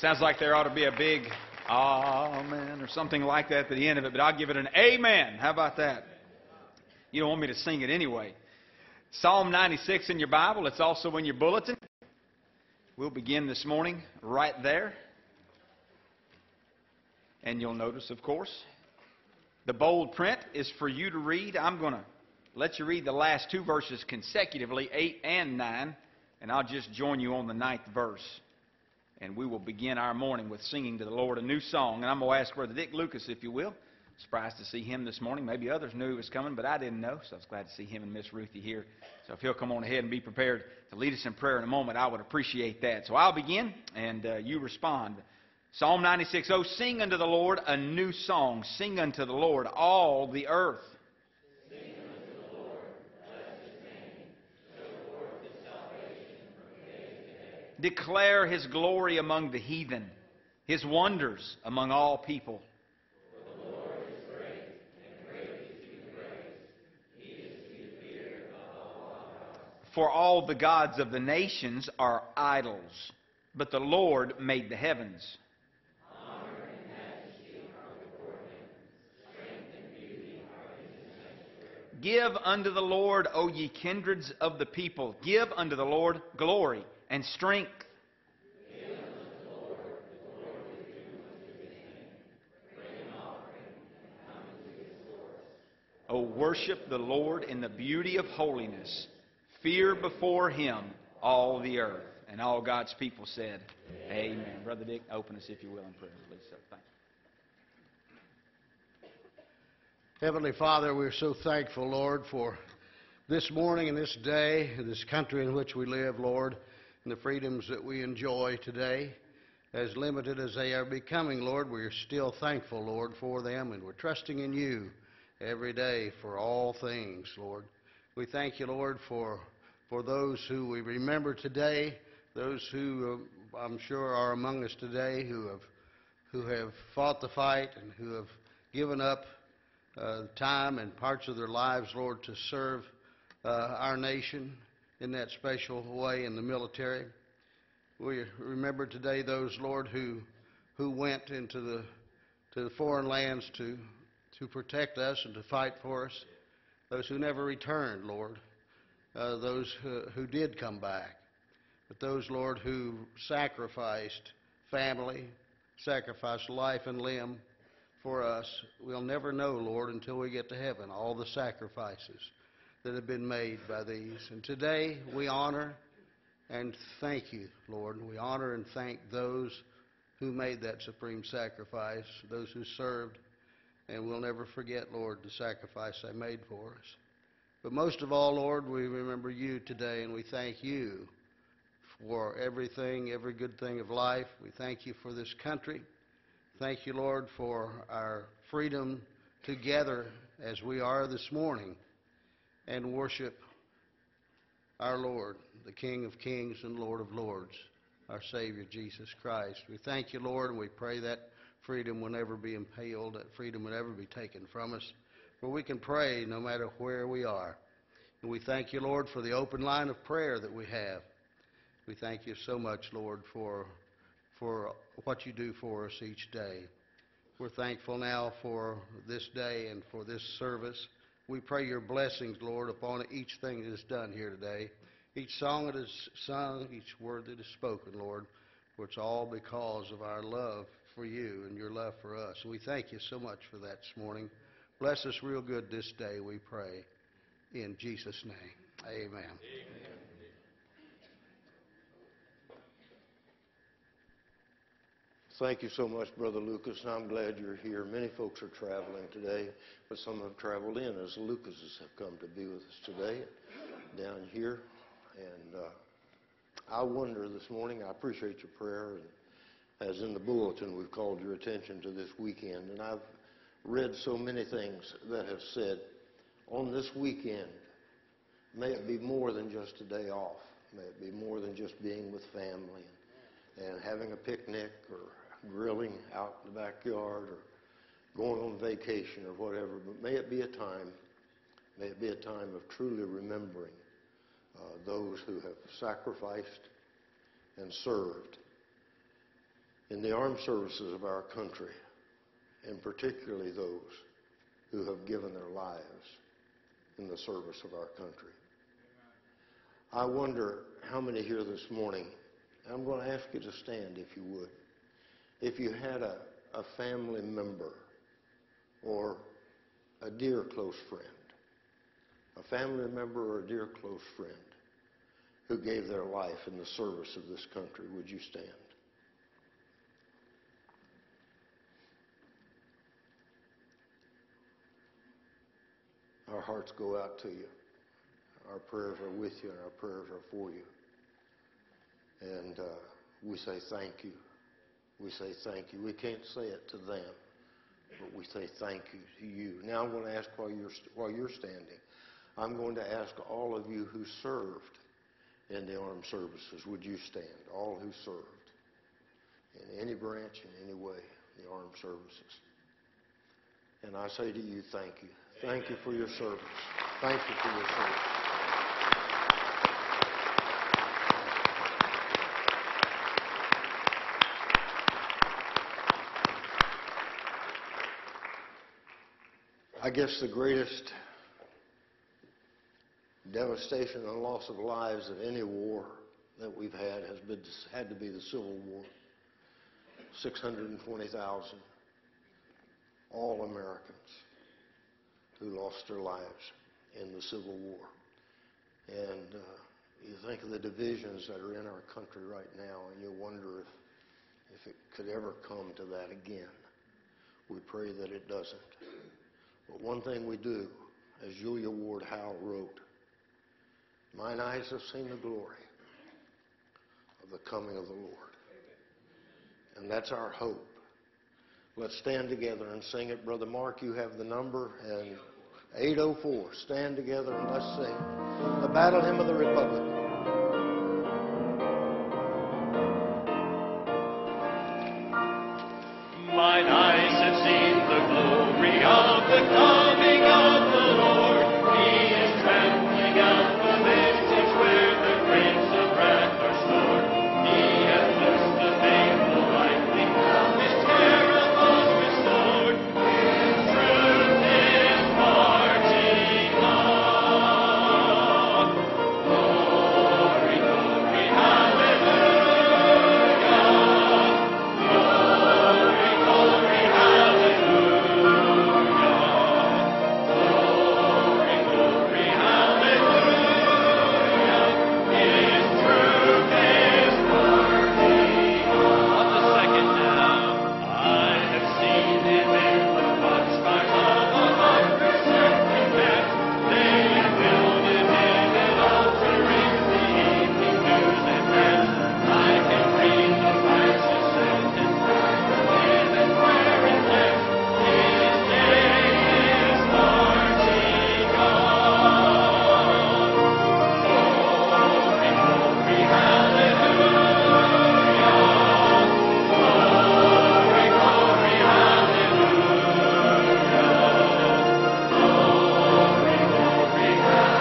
Sounds like there ought to be a big amen or something like that at the end of it, but I'll give it an amen. How about that? You don't want me to sing it anyway. Psalm 96 in your Bible. It's also in your bulletin. We'll begin this morning right there. And you'll notice, of course, the bold print is for you to read. I'm going to let you read the last two verses consecutively, 8 and 9, and I'll just join you on the 9th verse. And we will begin our morning with singing to the Lord a new song. And I'm going to ask Brother Dick Lucas, if you will. Surprised to see him this morning. Maybe others knew he was coming, but I didn't know, so I was glad to see him and Miss Ruthie here. So if he'll come on ahead and be prepared to lead us in prayer in a moment, I would appreciate that. So I'll begin, and you respond. Psalm 96, oh, sing unto the Lord a new song. Sing unto the Lord all the earth. Sing unto the Lord, bless His name, show forth His salvation from day to day. Declare His glory among the heathen, His wonders among all people. For the Lord is great, and greatly to be praised. He is to be feared above all gods. For all the gods of the nations are idols, but the Lord made the heavens. Give unto the Lord, O ye kindreds of the people. Give unto the Lord glory and strength. Give unto the Lord the glory due unto His name. Bring an offering and come into His courts. O worship the Lord in the beauty of holiness. Fear before Him all the earth. And all God's people said, Amen. Brother Dick, open us, if you will, in prayer, please. So, thank you. Heavenly Father, we're so thankful, Lord, for this morning and this day, and this country in which we live, Lord, and the freedoms that we enjoy today. As limited as they are becoming, Lord, we're still thankful, Lord, for them, and we're trusting in You every day for all things, Lord. We thank You, Lord, for those who we remember today, those who I'm sure are among us today who have fought the fight and who have given up time and parts of their lives, Lord, to serve our nation in that special way in the military. We remember today those, Lord, who went into the foreign lands to protect us and to fight for us. Those who never returned, Lord. Those who did come back. But those, Lord, who sacrificed family, sacrificed life and limb for us. We'll never know, Lord, until we get to heaven, all the sacrifices that have been made by these. And today we honor and thank You, Lord. We honor and thank those who made that supreme sacrifice, those who served. And we'll never forget, Lord, the sacrifice they made for us. But most of all, Lord, we remember You today, and we thank You for everything, every good thing of life. We thank You for this country. Thank You, Lord, for our freedom to gather as we are this morning and worship our Lord, the King of Kings and Lord of Lords, our Savior, Jesus Christ. We thank You, Lord, and we pray that freedom will never be impaled, that freedom will never be taken from us, for we can pray no matter where we are. And we thank You, Lord, for the open line of prayer that we have. We thank You so much, Lord, for what You do for us each day. We're thankful now for this day and for this service. We pray Your blessings, Lord, upon each thing that is done here today, each song that is sung, each word that is spoken, Lord, for it's all because of our love for You and Your love for us. We thank You so much for that this morning. Bless us real good this day, we pray. In Jesus' name, amen. Amen. Thank you so much, Brother Lucas. I'm glad you're here. Many folks are traveling today, but some have traveled in as the Lucases have come to be with us today down here. And I wonder this morning, I appreciate your prayer. And as in the bulletin, we've called your attention to this weekend. And I've read so many things that have said, on this weekend, may it be more than just a day off. May it be more than just being with family and having a picnic or grilling out in the backyard or going on vacation or whatever, but may it be a time of truly remembering those who have sacrificed and served in the armed services of our country, and particularly those who have given their lives in the service of our country. I wonder how many here this morning, and I'm going to ask you to stand if you would, if you had a family member or a dear close friend, a family member or a dear close friend who gave their life in the service of this country, would you stand? Our hearts go out to you. Our prayers are with you and our prayers are for you. And we say thank you. We say thank you. We can't say it to them, but we say thank you to you. Now I'm going to ask while you're standing, I'm going to ask all of you who served in the armed services, would you stand? All who served in any branch, in any way, in the armed services. And I say to you, thank you. Thank you for your service. Thank you for your service. I guess the greatest devastation and loss of lives of any war that we've had had to be the Civil War. 620,000, all Americans who lost their lives in the Civil War. And you think of the divisions that are in our country right now, and you wonder if it could ever come to that again. We pray that it doesn't. But one thing we do, as Julia Ward Howe wrote, "Mine eyes have seen the glory of the coming of the Lord." And that's our hope. Let's stand together and sing it. Brother Mark, you have the number, and 804. Stand together and let's sing the Battle Hymn of the Republic. Mine eyes have seen the glory of the coming of the Lord. He is trampling out the vintage where the grapes of wrath are stored. He hath loosed the faithful lightning, his terror was restored. His truth is marching on. Glory, glory, hallelujah. Glory, glory, hallelujah. Glory, glory, hallelujah. His truth is working on. The second now. I have seen him in the watchfires of 100 cats. They have builded him an altar in the evening news and dance. I can read the righteous sentence with and prayer and thanks. His day is marching on. Glory, glory, hallelujah. Glory, glory, hallelujah. Glory, glory,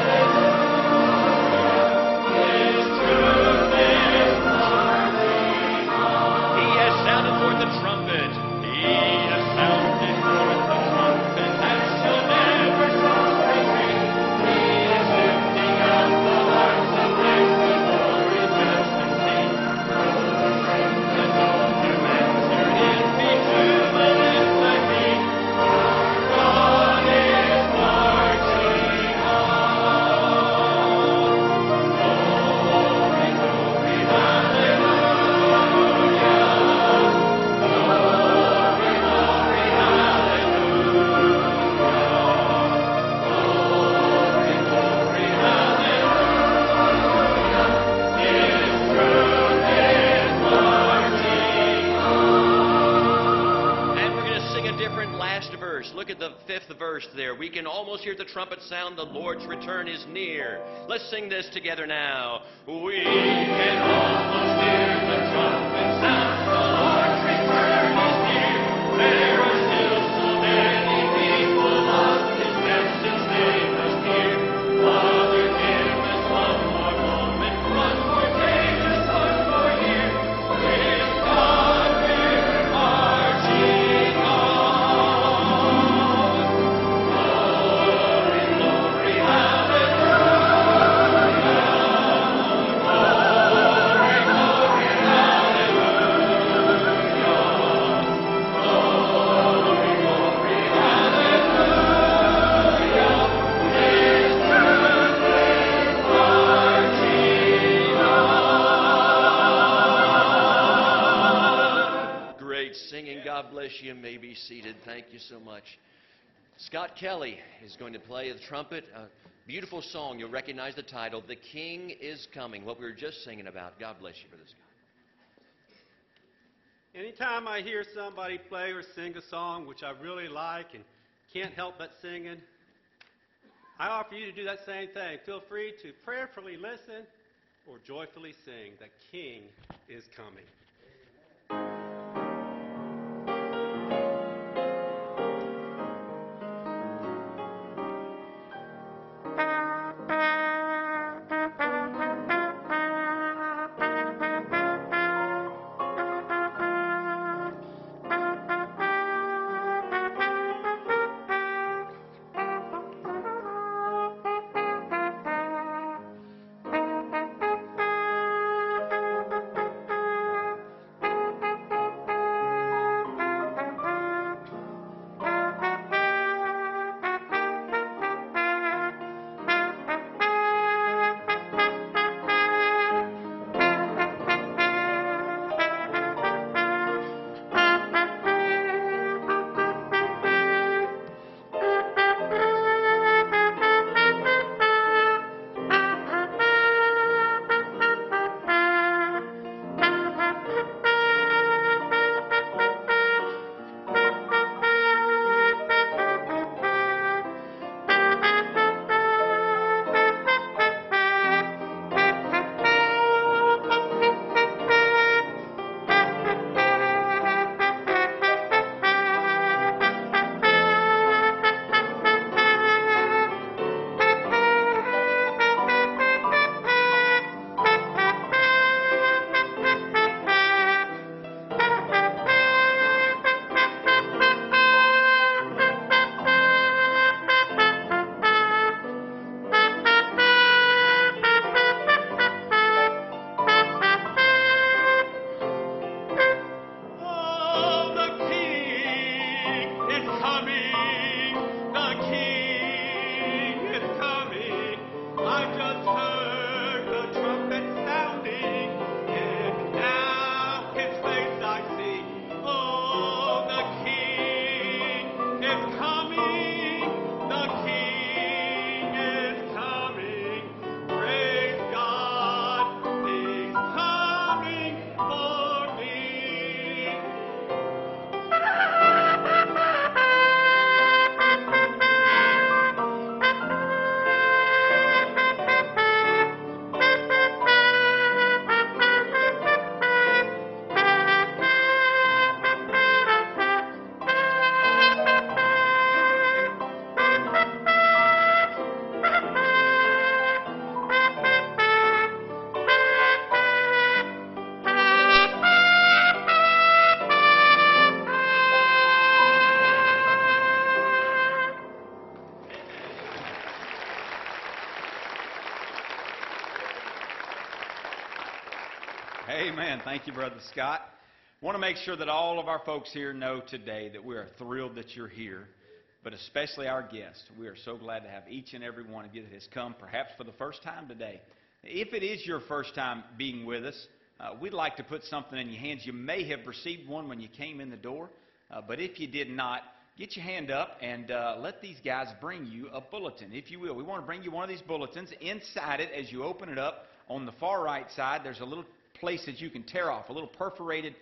hallelujah. His truth is marching on. He has sounded forth the trumpet. He has sounded forth the trumpet that shall never retreat. He is lifting up the hearts of men before his majesty. And those who enter in be jubilant like me. Our God is marching on. Glory, glory, hallelujah. Glory, glory, hallelujah. Glory, glory, hallelujah. His truth is marching on. And we're going to sing a different last verse. Look at the 5th verse there. We can almost hear the trumpet sound. The Lord's return is near. Let's sing this together now. We can almost hear the trumpet sound. The Lord's return is near. There are still so many people lost. His message they must hear. Father, give us one more moment, one more day, just one more year. With God we're God bless you. You may be seated. Thank you so much. Scott Kelly is going to play the trumpet. A beautiful song. You'll recognize the title, The King is Coming, what we were just singing about. God bless you, Brother Scott. Anytime I hear somebody play or sing a song which I really like and can't help but singing, I offer you to do that same thing. Feel free to prayerfully listen or joyfully sing. The King is coming. Amen. Thank you, Brother Scott. I want to make sure that all of our folks here know today that we are thrilled that you're here, but especially our guests. We are so glad to have each and every one of you that has come, perhaps for the first time today. If it is your first time being with us, we'd like to put something in your hands. You may have received one when you came in the door, but if you did not, get your hand up and let these guys bring you a bulletin, if you will. We want to bring you one of these bulletins. Inside it, as you open it up, on the far right side, there's a little place that you can tear off, a little perforated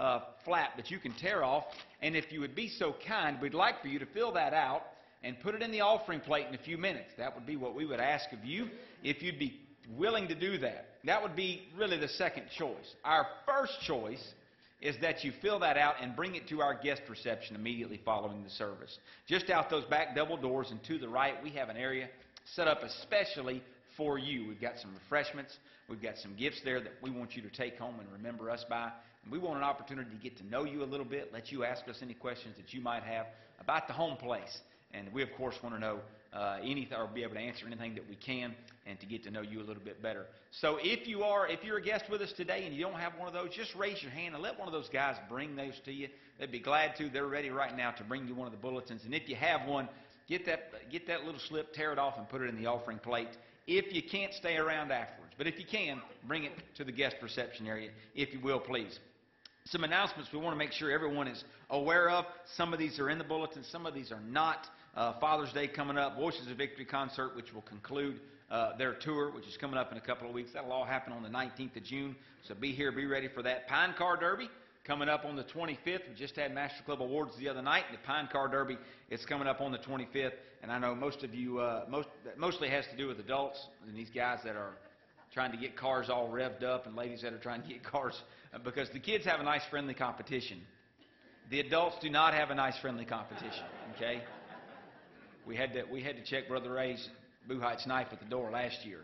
flap that you can tear off. And if you would be so kind, we'd like for you to fill that out and put it in the offering plate in a few minutes. That would be what we would ask of you if you'd be willing to do that. That would be really the second choice. Our first choice is that you fill that out and bring it to our guest reception immediately following the service. Just out those back double doors and to the right, we have an area set up especially for you. We've got some refreshments. We've got some gifts there that we want you to take home and remember us by. And we want an opportunity to get to know you a little bit, let you ask us any questions that you might have about the home place. And we, of course, want to know anything or be able to answer anything that we can and to get to know you a little bit better. So if you're a guest with us today and you don't have one of those, just raise your hand and let one of those guys bring those to you. They'd be glad to. They're ready right now to bring you one of the bulletins. And if you have one, get that little slip, tear it off, and put it in the offering plate. If you can't, stay around afterwards. But if you can, bring it to the guest reception area, if you will, please. some announcements we want to make sure everyone is aware of. Some of these are in the bulletin, some of these are not. Father's Day coming up, Voices of Victory concert, which will conclude their tour, which is coming up in a couple of weeks. That'll all happen on the 19th of June, so be here, be ready for that. Pine Car Derby coming up on the 25th. We just had Master Club Awards the other night. The Pine Car Derby is coming up on the 25th, and I know most of you, mostly has to do with adults and these guys that are trying to get cars all revved up and ladies that are trying to get cars, because the kids have a nice friendly competition. The adults do not have a nice friendly competition, okay? We had to check Brother Ray's Buhite's knife at the door last year.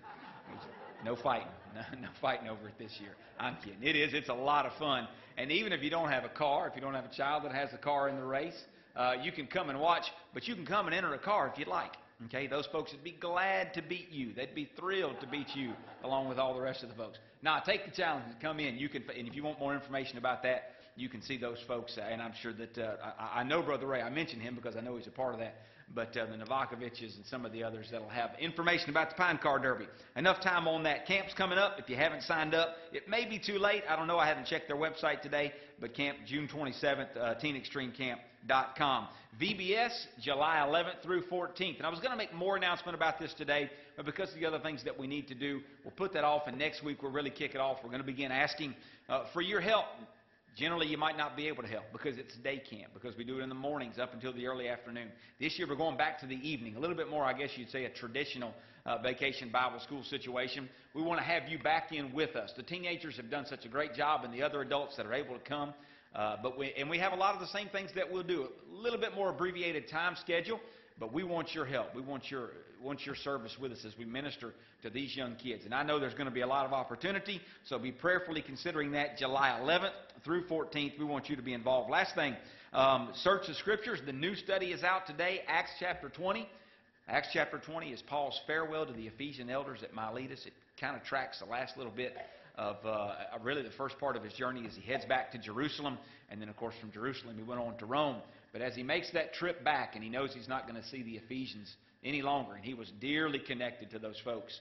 No fighting. No fighting over it this year. I'm kidding. It's a lot of fun. And even if you don't have a car, if you don't have a child that has a car in the race, you can come and watch, but you can come and enter a car if you'd like. Okay, those folks would be glad to beat you. They'd be thrilled to beat you along with all the rest of the folks. Now, take the challenge and come in. You can, and if you want more information about that, you can see those folks. And I'm sure that I know Brother Ray. I mentioned him because I know he's a part of that. But the Novakoviches and some of the others that'll have information about the Pine Car Derby. Enough time on that. Camp's coming up. If you haven't signed up, it may be too late. I don't know. I haven't checked their website today. But camp, June 27th, teenextremecamp.com. VBS, July 11th through 14th. And I was going to make more announcement about this today, but because of the other things that we need to do, we'll put that off, and next week we'll really kick it off. We're going to begin asking for your help. Generally, you might not be able to help because it's day camp, because we do it in the mornings up until the early afternoon. This year, we're going back to the evening, a little bit more, I guess you'd say, a traditional vacation Bible school situation. We want to have you back in with us. The teenagers have done such a great job, and the other adults that are able to come. But we have a lot of the same things that we'll do. A little bit more abbreviated time schedule, but we want your help. We want your service with us as we minister to these young kids. And I know there's going to be a lot of opportunity, so be prayerfully considering that. July 11th through 14th, we want you to be involved. Last thing, search the Scriptures. The new study is out today, Acts chapter 20. Acts chapter 20 is Paul's farewell to the Ephesian elders at Miletus. It kind of tracks the last little bit of really the first part of his journey as he heads back to Jerusalem. And then, of course, from Jerusalem, he went on to Rome. But as he makes that trip back, and he knows he's not going to see the Ephesians any longer, and he was dearly connected to those folks,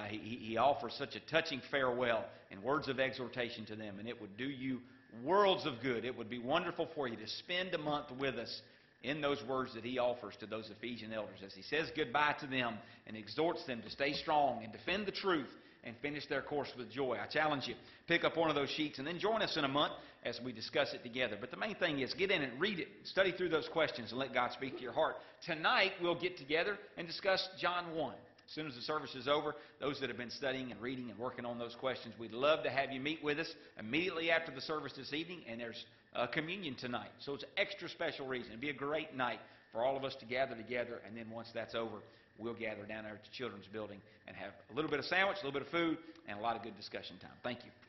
he offers such a touching farewell and words of exhortation to them, and it would do you worlds of good. It would be wonderful for you to spend a month with us in those words that he offers to those Ephesian elders as he says goodbye to them and exhorts them to stay strong and defend the truth and finish their course with joy. I challenge you, pick up one of those sheets and then join us in a month as we discuss it together. But the main thing is get in and read it, study through those questions, and let God speak to your heart. Tonight, we'll get together and discuss John 1. As soon as the service is over, those that have been studying and reading and working on those questions, we'd love to have you meet with us immediately after the service this evening, and there's communion tonight. So it's an extra special reason. It'd be a great night for all of us to gather together, and then once that's over, we'll gather down there at the Children's Building and have a little bit of sandwich, a little bit of food, and a lot of good discussion time. Thank you.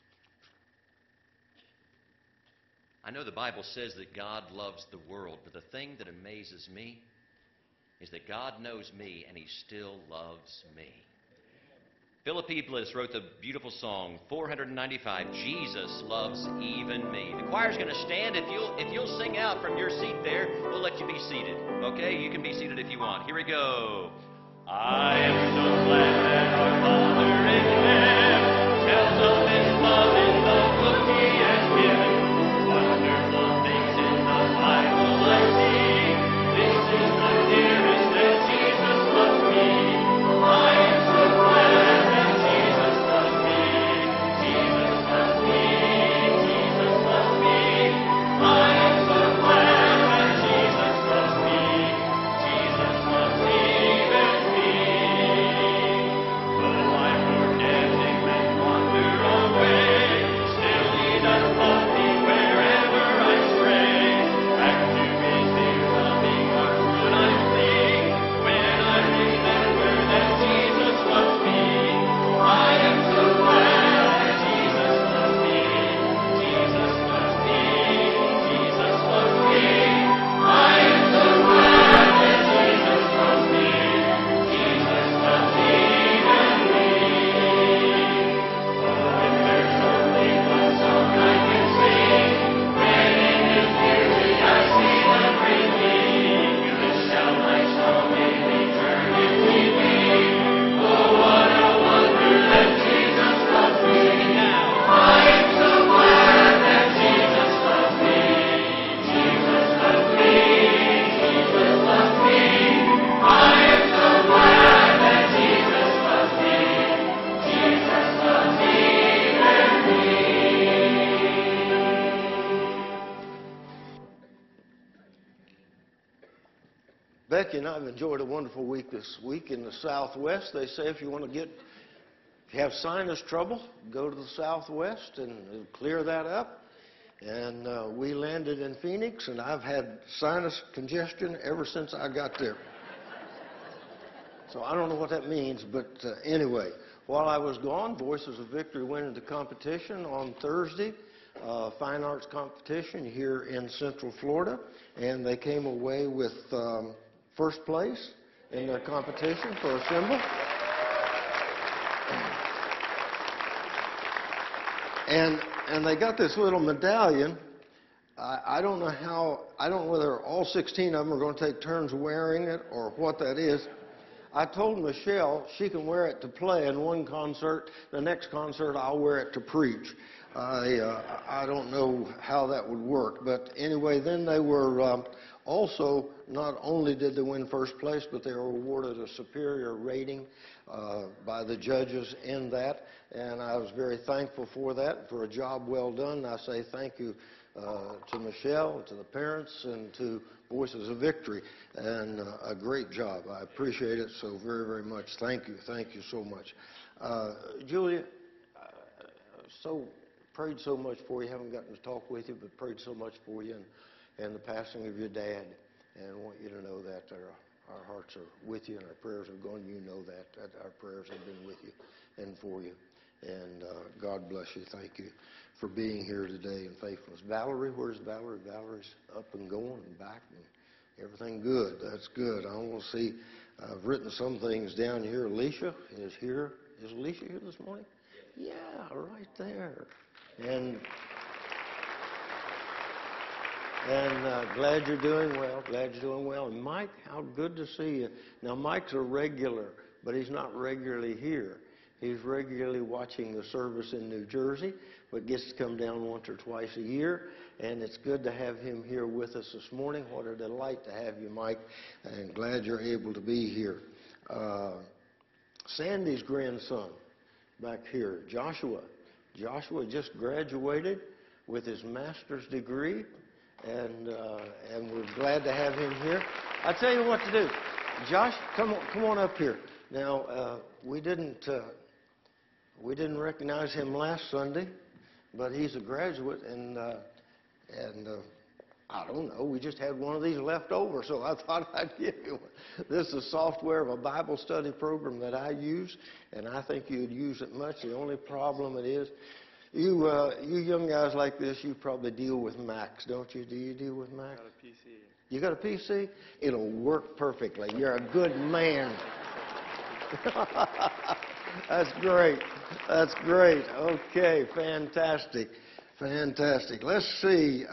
I know the Bible says that God loves the world, but the thing that amazes me is that God knows me and He still loves me. Philip Bliss wrote the beautiful song, 495, Jesus Loves Even Me. The choir's going to stand. If you'll sing out from your seat there, we'll let you be seated. Okay? You can be seated if you want. Here we go. I am so glad that our Father in heaven tells of His love in the book He has given. Wonderful things in the Bible I see. This is the dearest that Jesus loves me. I am so glad that Jesus loves me. Jesus loves me. Jesus loves me. I am so glad that Jesus loves me. Jesus loves even me. Though I forget Him and wander away, Becky and I have enjoyed a wonderful week this week in the Southwest. They say if you have sinus trouble, go to the Southwest and it'll clear that up. And we landed in Phoenix, and I've had sinus congestion ever since I got there. So I don't know what that means, but anyway, while I was gone, Voices of Victory went into competition on Thursday, fine arts competition here in Central Florida, and they came away with first place in their competition for a symbol. And they got this little medallion. I don't know whether all 16 of them are going to take turns wearing it or what that is. I told Michelle she can wear it to play in one concert. The next concert I'll wear it to preach. I don't know how that would work. But anyway, then they were also, not only did they win first place, but they were awarded a superior rating by the judges in that. And I was very thankful for that, for a job well done. I say thank you to Michelle, to the parents, and to Voices of Victory, and a great job. I appreciate it so very, very much. Thank you so much. Julia, prayed so much for you. Haven't gotten to talk with you, but prayed so much for you and the passing of your dad, and I want you to know that our hearts are with you and our prayers are going. You know that our prayers have been with you and for you. And God bless you. Thank you for being here today and faithfulness. Valerie, where's Valerie? Valerie's up and going and back and everything good. That's good. I want to see, I've written some things down here. Alicia is here. Is Alicia here this morning? Yeah, right there. And glad you're doing well. Glad you're doing well. And Mike, how good to see you. Now, Mike's a regular, but he's not regularly here. He's regularly watching the service in New Jersey, but gets to come down once or twice a year. And it's good to have him here with us this morning. What a delight to have you, Mike. And glad you're able to be here. Sandy's grandson back here, Joshua. Joshua just graduated with his master's degree, and we're glad to have him here. I'll tell you what to do. Josh, come on up here. Now, we didn't recognize him last Sunday, but he's a graduate, and I don't know, we just had one of these left over, so I thought I'd give you one. This is software of a Bible study program that I use, and I think you'd use it much. The only problem it is, you young guys like this, you probably deal with Macs, don't you? Do you deal with Macs? Got a PC. You got a PC? It'll work perfectly. You're a good man. That's great. That's great. Okay, fantastic. Fantastic. Let's see.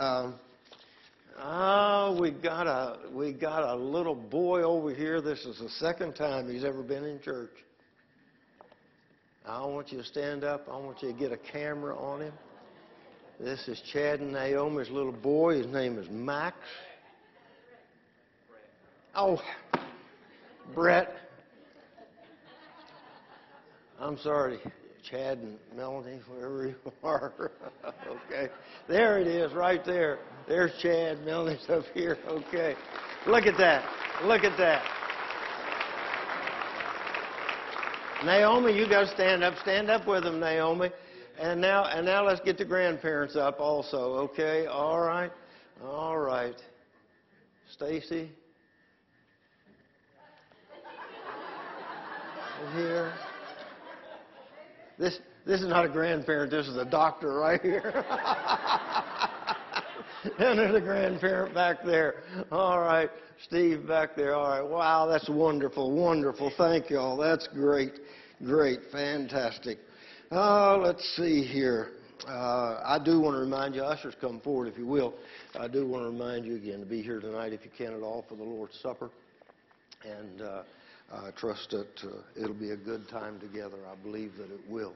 We got a little boy over here. This is the second time he's ever been in church. I want you to stand up. I want you to get a camera on him. This is Chad and Naomi's little boy. His name is Max. Oh, Brett. I'm sorry, Chad and Melanie, wherever you are. Okay. There it is, right there. There's Chad. Melanie's up here. Okay. Look at that. Look at that. Naomi, you got to stand up. Stand up with them, Naomi. And now let's get the grandparents up also. Okay. All right. All right. Stacy. Here. This is not a grandparent. This is a doctor right here. And there's a grandparent back there. All right. Steve back there. All right. Wow, that's wonderful. Wonderful. Thank you all. That's great. Great. Fantastic. Let's see here. I do want to remind you, ushers, come forward if you will. I do want to remind you again to be here tonight if you can at all for the Lord's Supper. And I trust that it'll be a good time together. I believe that it will.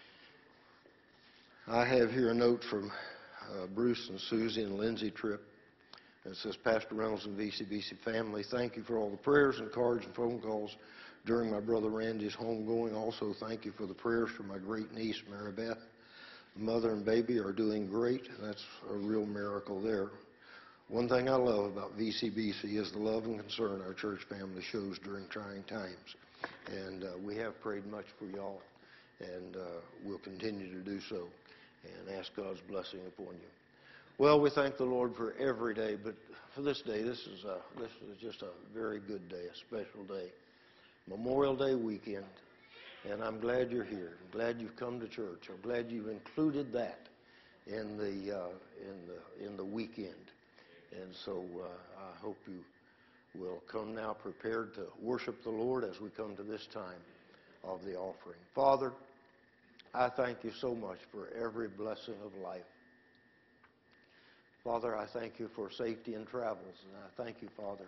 I have here a note from Bruce and Susie and Lindsay Tripp. It says, Pastor Reynolds and VCBC family, thank you for all the prayers and cards and phone calls during my brother Randy's homegoing. Also, thank you for the prayers for my great niece, Mary Beth. Mother and baby are doing great. That's a real miracle there. One thing I love about VCBC is the love and concern our church family shows during trying times. And we have prayed much for y'all, and we'll continue to do so and ask God's blessing upon you. Well, we thank the Lord for every day, but for this day, this is just a very good day, a special day. Memorial Day weekend, and I'm glad you're here. I'm glad you've come to church. I'm glad you've included that in the weekend. And so I hope you will come now prepared to worship the Lord as we come to this time of the offering. Father, I thank you so much for every blessing of life. Father, I thank you for safety in travels, and I thank you, Father.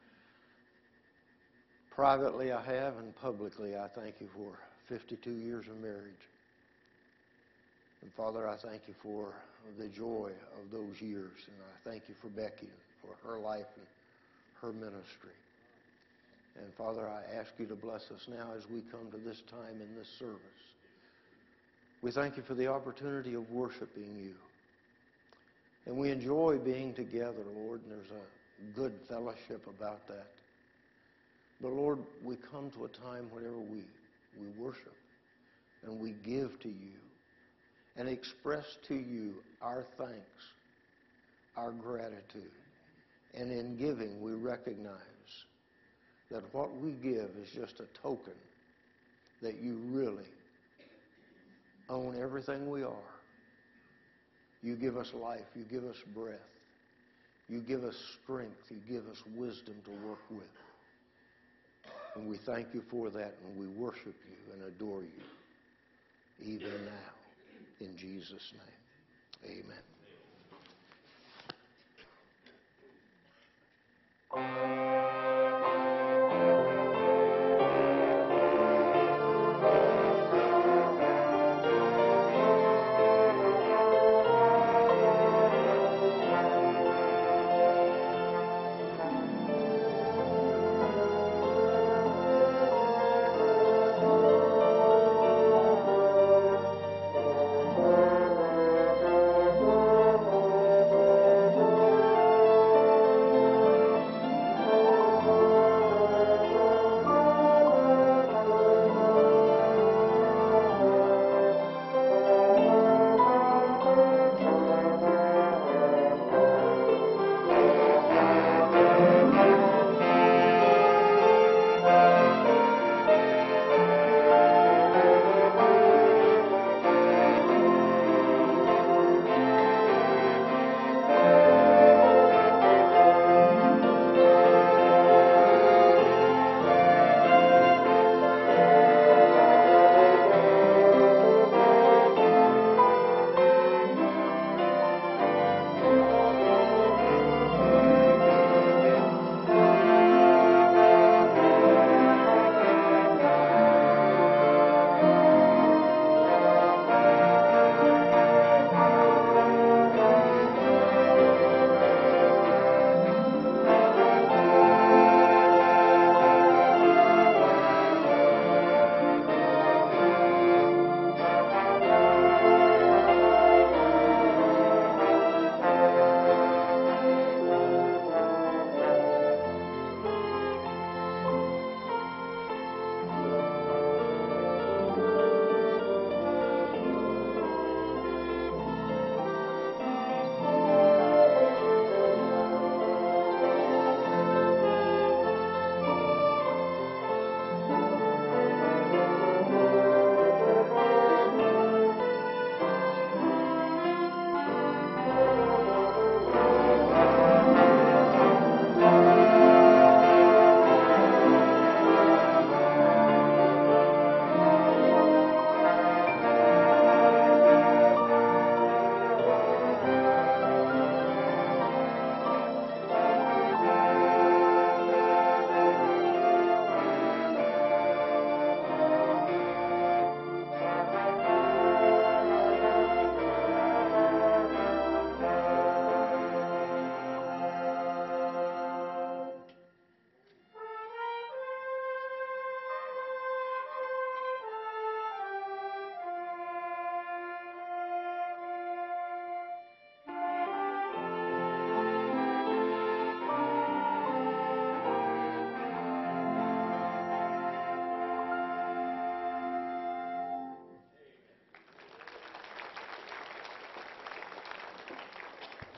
Privately I have, and publicly I thank you for 52 years of marriage. And Father, I thank you for the joy of those years, and I thank you for Becky, for her life and her ministry. And Father, I ask you to bless us now as we come to this time in this service. We thank you for the opportunity of worshiping you. And we enjoy being together, Lord, and there's a good fellowship about that. But Lord, we come to a time whenever we worship and we give to you and express to you our thanks, our gratitude. And in giving, we recognize that what we give is just a token that you really own everything we are. You give us life. You give us breath. You give us strength. You give us wisdom to work with. And we thank you for that, and we worship you and adore you even now. In Jesus' name, amen.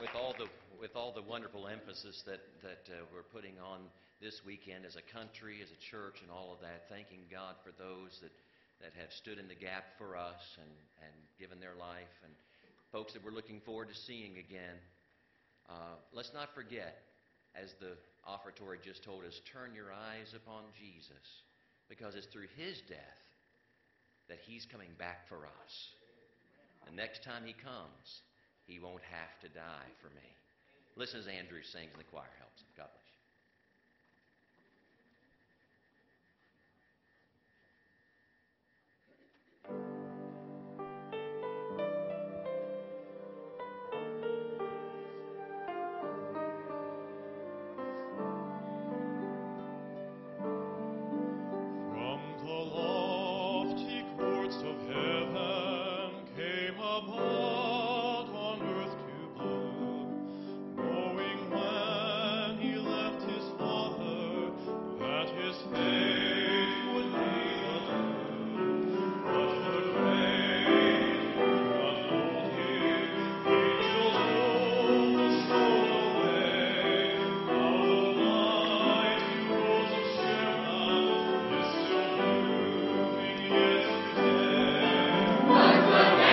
with all the wonderful emphasis that we're putting on this weekend as a country, as a church, and all of that, thanking God for those that have stood in the gap for us and given their life, and folks that we're looking forward to seeing again. Let's not forget, as the offertory just told us, turn your eyes upon Jesus, because it's through His death that He's coming back for us. The next time He comes, He won't have to die for me. Listen as Andrew sings and the choir helps him. God bless you. From the lofty courts of heaven came a bard on earth to bloom, knowing when he left his father that his fate would be a doom. But the grave could not hold him, angels rolled the soul away. Now the mighty rose of Sharon is still blooming yet today.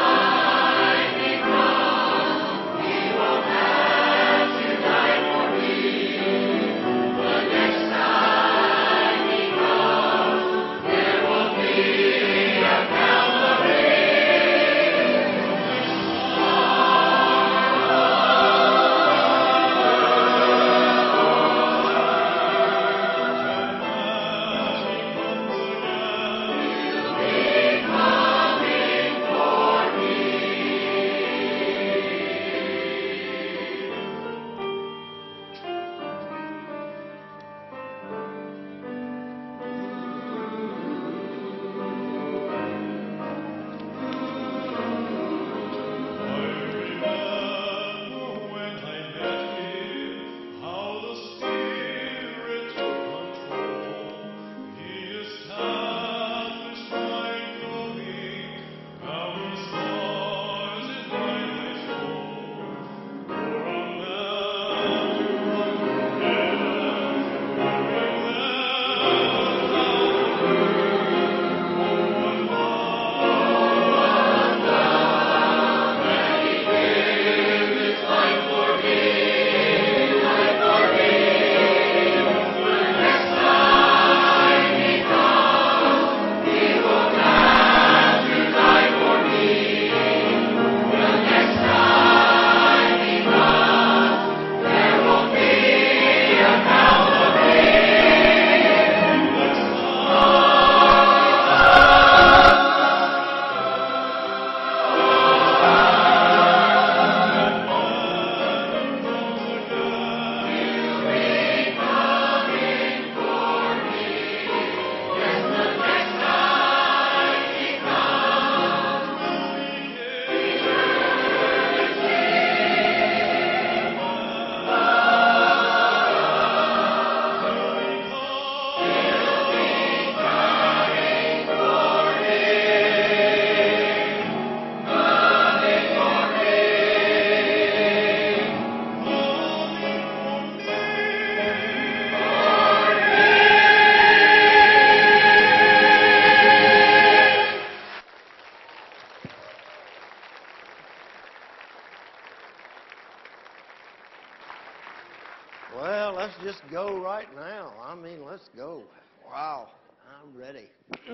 Well, let's just go right now. I mean, let's go. Wow, I'm ready.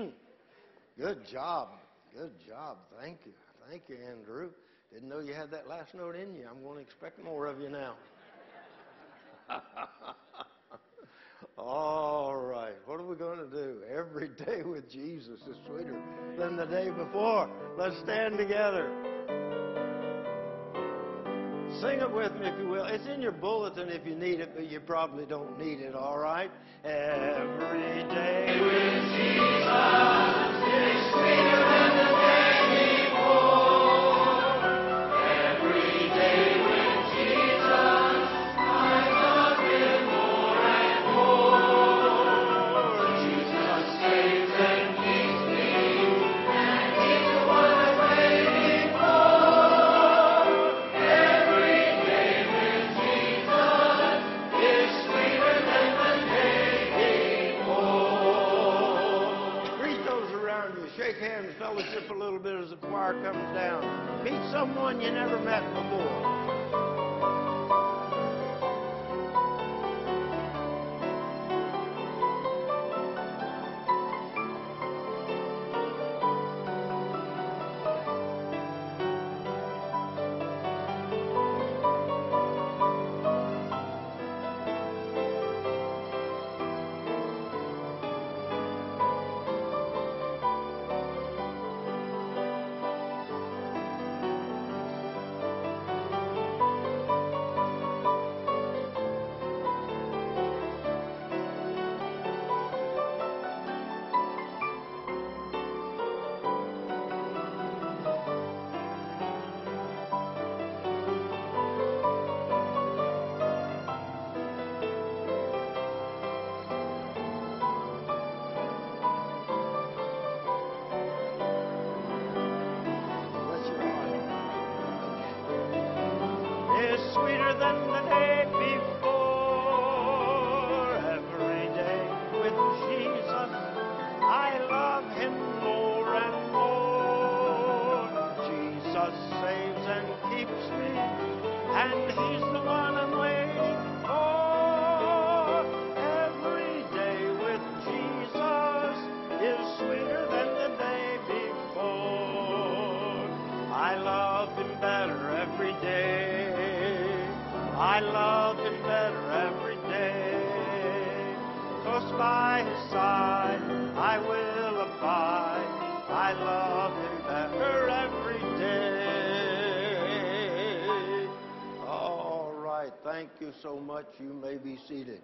Good job. Good job. Thank you. Thank you, Andrew. Didn't know you had that last note in you. I'm going to expect more of you now. All right. What are we going to do? Every day with Jesus is sweeter than the day before. Let's stand together. Sing it with me if you will. It's in your bulletin if you need it, but you probably don't need it, all right? Every day with Jesus is sweeter than the day before. Every day with Jesus, I love Him more and more. Jesus saves and keeps me, and He's the one I'm waiting for. Every day. someone you never met before. Is sweeter than the day before. Every day with Jesus, I love Him more and more. Jesus saves and keeps me, and He's the one I'm waiting for. Every day with Jesus is sweeter than the day before. I love Him better every day. I love Him better every day. Close by His side, I will abide. I love Him better every day. All right, thank you so much. You may be seated.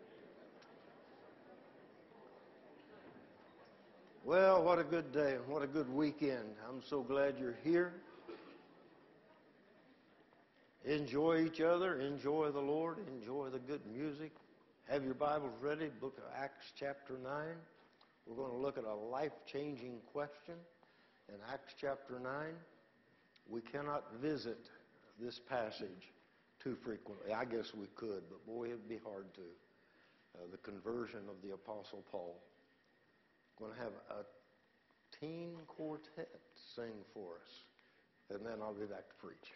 Well, what a good day and what a good weekend. I'm so glad you're here. Enjoy each other, enjoy the Lord, enjoy the good music. Have your Bibles ready, book of Acts chapter 9. We're going to look at a life-changing question in Acts chapter 9. We cannot visit this passage too frequently. I guess we could, but boy, it'd be hard to. The conversion of the Apostle Paul. We're going to have a teen quartet sing for us, and then I'll be back to preach.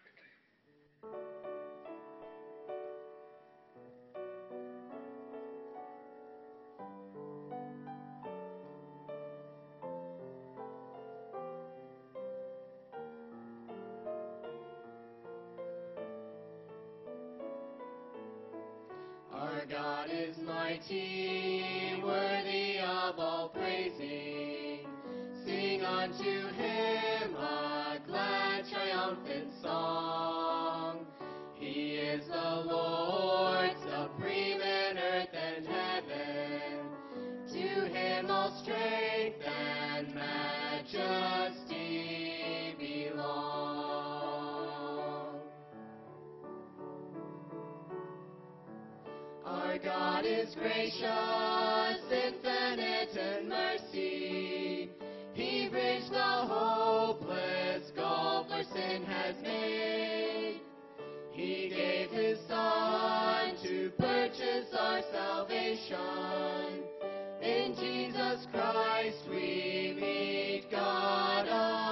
Our God is mighty, worthy of all praising. Sing unto Him a glad triumphant song. He is the Lord, supreme in earth and heaven. To Him all strength and majesty belong. Our God is gracious, infinite in mercy. He bridged the hopeless gulf our sin has made. He gave His Son to purchase our salvation. In Jesus Christ we meet God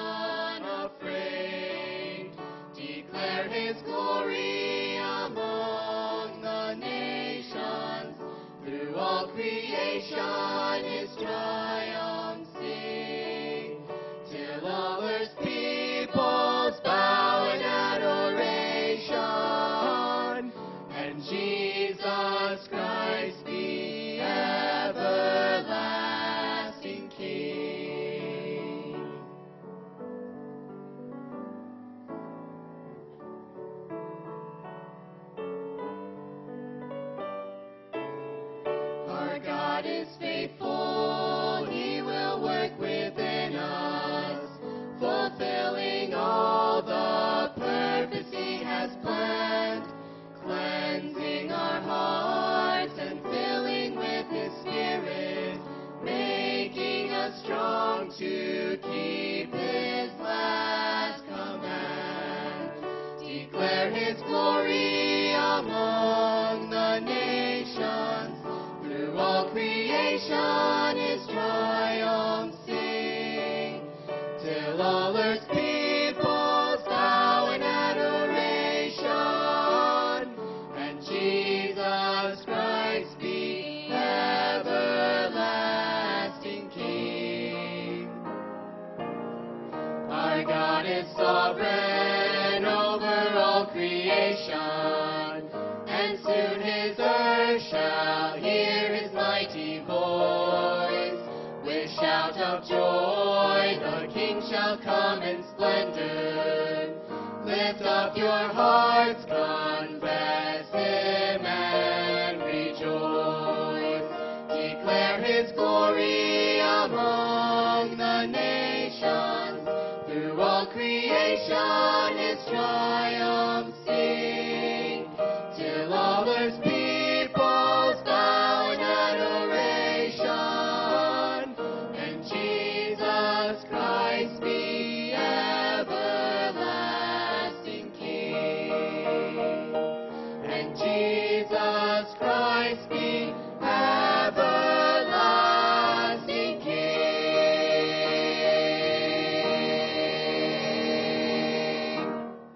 unafraid. Declare His glory among the nations. Through all creation His triumph sing. Till all earth's peoples bow in adoration. And Jesus Christ be everlasting King. Our God is faithful, He will work within us, fulfilling all the purpose He has planned, cleansing our hearts and filling with His Spirit, making us strong to keep His last command. Declare His glory among the nations. Through all creation His triumph sing. Till all earth's peoples nation, and soon his earth shall hear his mighty voice. With shout of joy the King shall come in splendor. Lift up your hearts, confess him and rejoice. Declare his glory among the nations. Through all creation his triumph sing. Till all earth's peoples bow in adoration. And Jesus Christ be everlasting King. And Jesus Christ be everlasting King.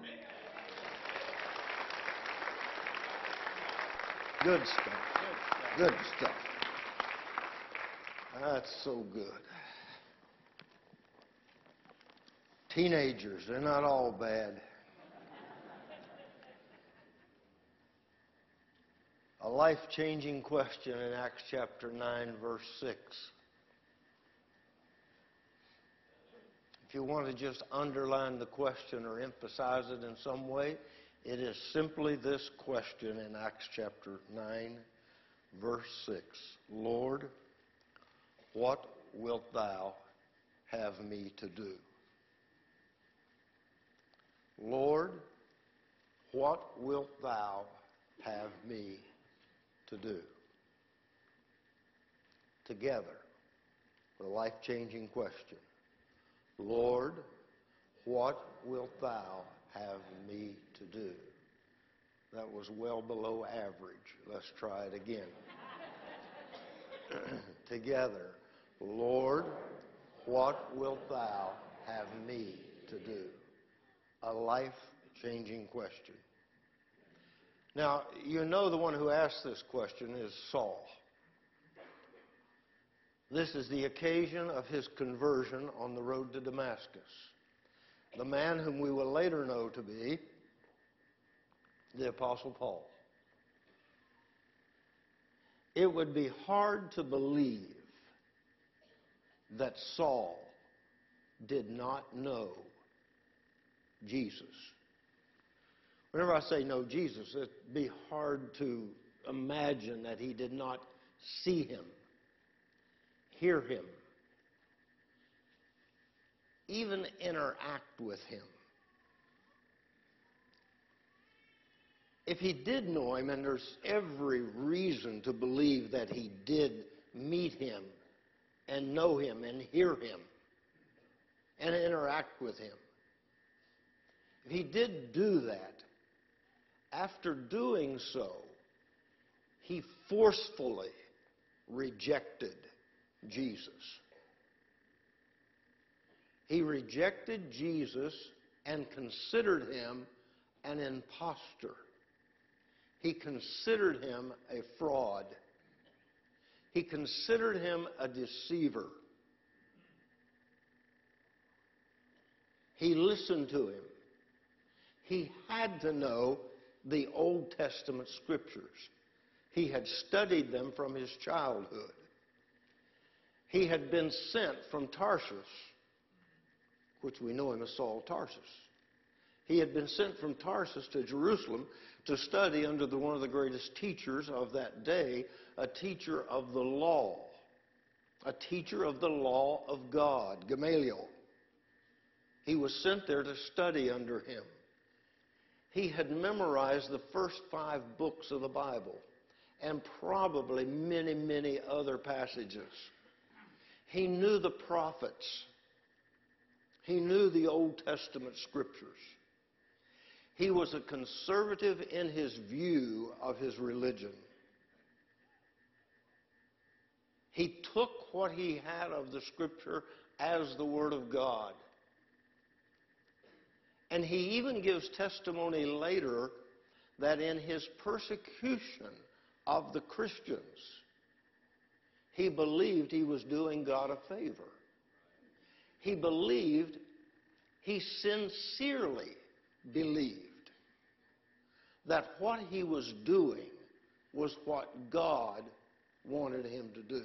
Good stuff. Good stuff. That's so good. Teenagers, they're not all bad. A life-changing question in Acts chapter 9, verse 6. If you want to just underline the question or emphasize it in some way, it is simply this question in Acts chapter 9, verse 6. Lord, what wilt thou have me to do? Lord, what wilt thou have me to do? Together, the life-changing question. Lord, what wilt thou have me to do? That was well below average. Let's try it again. Together, Lord, what wilt thou have me to do? A life-changing question. Now, you know the one who asked this question is Saul. This is the occasion of his conversion on the road to Damascus. The man whom we will later know to be the Apostle Paul. It would be hard to believe that Saul did not know Jesus. Whenever I say know Jesus, it'd be hard to imagine that he did not see him, hear him, even interact with him. If he did know him, and there's every reason to believe that he did meet him and know him and hear him and interact with him, if he did do that, after doing so, he forcefully rejected Jesus. He rejected Jesus and considered him an impostor. He considered him a fraud. He considered him a deceiver. He listened to him. He had to know the Old Testament scriptures. He had studied them from his childhood. He had been sent from Tarsus, which we know him as Saul of Tarsus. He had been sent from Tarsus to Jerusalem to study under one of the greatest teachers of that day, a teacher of the law of God, Gamaliel. He was sent there to study under him. He had memorized the first 5 books of the Bible and probably many, many other passages. He knew the prophets. He knew the Old Testament scriptures. He was a conservative in his view of his religion. He took what he had of the scripture as the Word of God. And he even gives testimony later that in his persecution of the Christians, he believed he was doing God a favor. He believed, he sincerely believed that what he was doing was what God wanted him to do.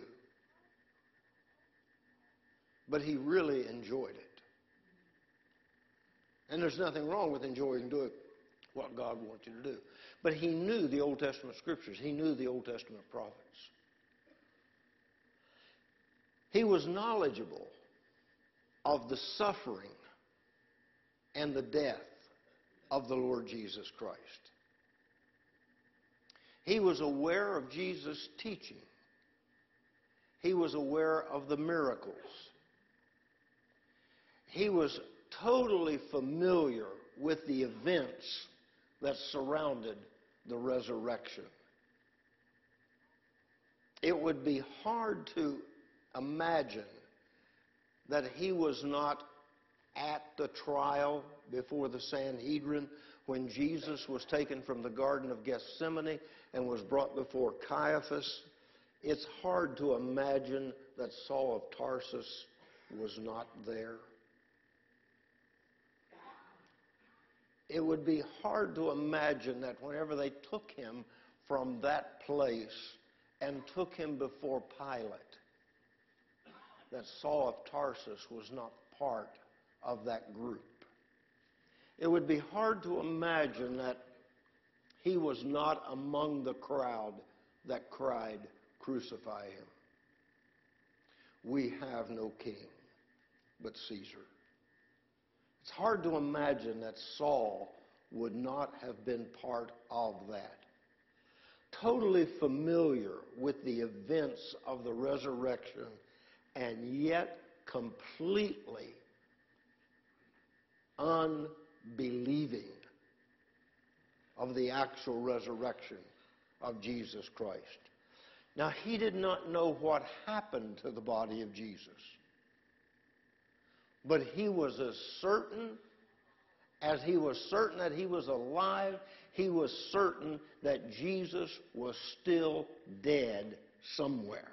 But he really enjoyed it. And there's nothing wrong with enjoying doing what God wants you to do. But he knew the Old Testament scriptures. He knew the Old Testament prophets. He was knowledgeable of the suffering and the death of the Lord Jesus Christ. He was aware of Jesus' teaching. He was aware of the miracles. He was totally familiar with the events that surrounded the resurrection. It would be hard to imagine that he was not at the trial before the Sanhedrin when Jesus was taken from the Garden of Gethsemane and was brought before Caiaphas. It's hard to imagine that Saul of Tarsus was not there. It would be hard to imagine that whenever they took him from that place and took him before Pilate, that Saul of Tarsus was not part of that group. It would be hard to imagine that he was not among the crowd that cried, "Crucify him. We have no king but Caesar." It's hard to imagine that Saul would not have been part of that. Totally familiar with the events of the resurrection, and yet completely unbelieving of the actual resurrection of Jesus Christ. Now, he did not know what happened to the body of Jesus. But he was as certain as he was certain that he was alive, he was certain that Jesus was still dead somewhere.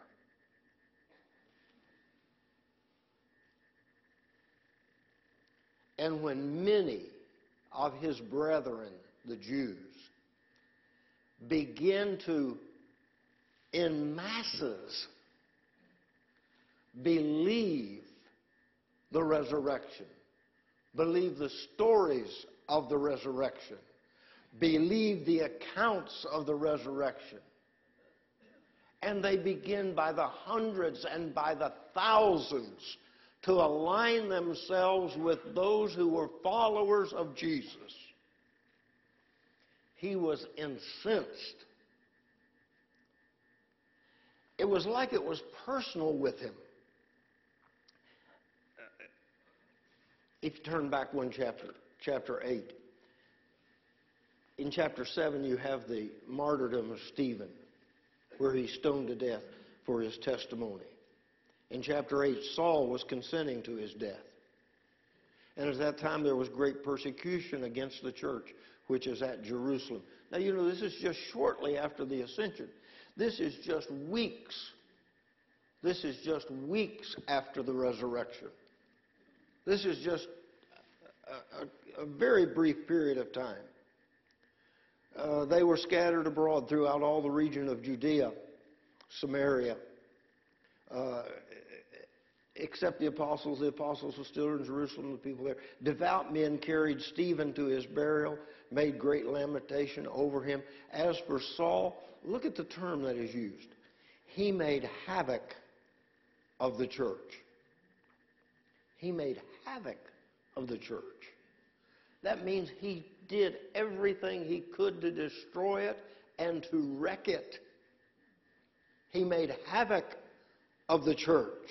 And when many of his brethren, the Jews, begin to, in masses, believe the resurrection, believe the stories of the resurrection, believe the accounts of the resurrection, and they begin by the hundreds and by the thousands to align themselves with those who were followers of Jesus, he was incensed. It was like it was personal with him. If you turn back one chapter 8. In chapter 7, you have the martyrdom of Stephen, where he's stoned to death for his testimony. In chapter 8, Saul was consenting to his death. And at that time, there was great persecution against the church, which is at Jerusalem. Now, you know, this is just shortly after the ascension. This is just weeks. This is just weeks after the resurrection. This is just a very brief period of time. They were scattered abroad throughout all the region of Judea, Samaria, except the apostles. The apostles were still in Jerusalem, the people there. Devout men carried Stephen to his burial, made great lamentation over him. As for Saul, look at the term that is used. He made havoc of the church. He made havoc of the church. That means he did everything he could to destroy it and to wreck it. He made havoc of the church.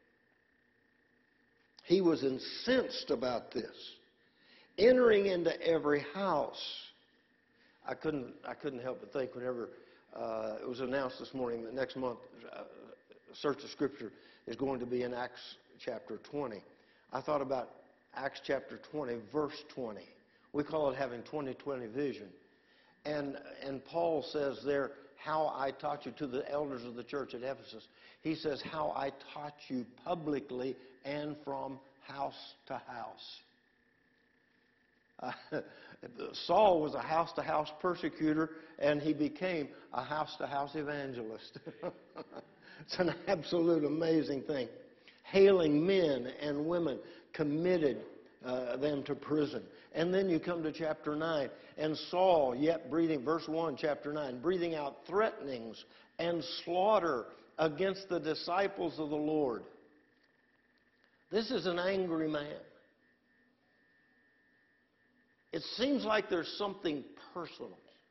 He was incensed about this. Entering into every house. I couldn't help but think whenever it was announced this morning that next month Search of Scripture is going to be in Acts chapter 20. I thought about Acts chapter 20, verse 20. We call it having 20/20 vision. And Paul says there, how I taught you to the elders of the church at Ephesus. He says, how I taught you publicly and from house to house. Saul was a house-to-house persecutor, and he became a house-to-house evangelist. It's an absolute amazing thing. Hailing men and women, committed them to prison. And then you come to chapter 9, and Saul, yet breathing, verse 1, chapter 9, breathing out threatenings and slaughter against the disciples of the Lord. This is an angry man. It seems like there's something personal.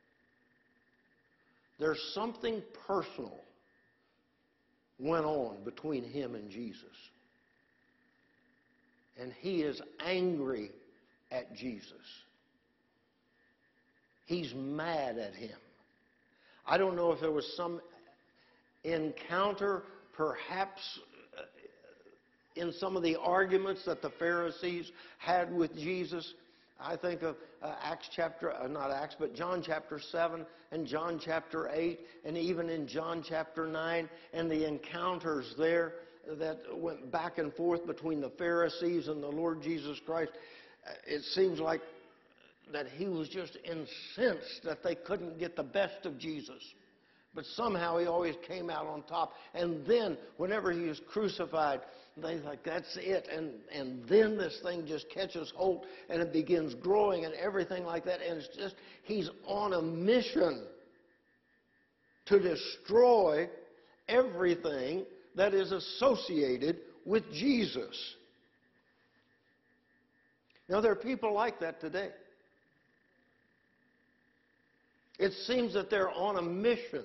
There's something personal went on between him and Jesus. And he is angry at Jesus. He's mad at him. I don't know if there was some encounter, perhaps in some of the arguments that the Pharisees had with Jesus. I think of John chapter 7 and John chapter 8 and even in John chapter 9 and the encounters there that went back and forth between the Pharisees and the Lord Jesus Christ. It seems like that he was just incensed that they couldn't get the best of Jesus. But somehow he always came out on top. And then whenever he was crucified, they like, that's it. And then this thing just catches hold and it begins growing and everything like that. And it's just, he's on a mission to destroy everything that is associated with Jesus. Now, there are people like that today. It seems that they're on a mission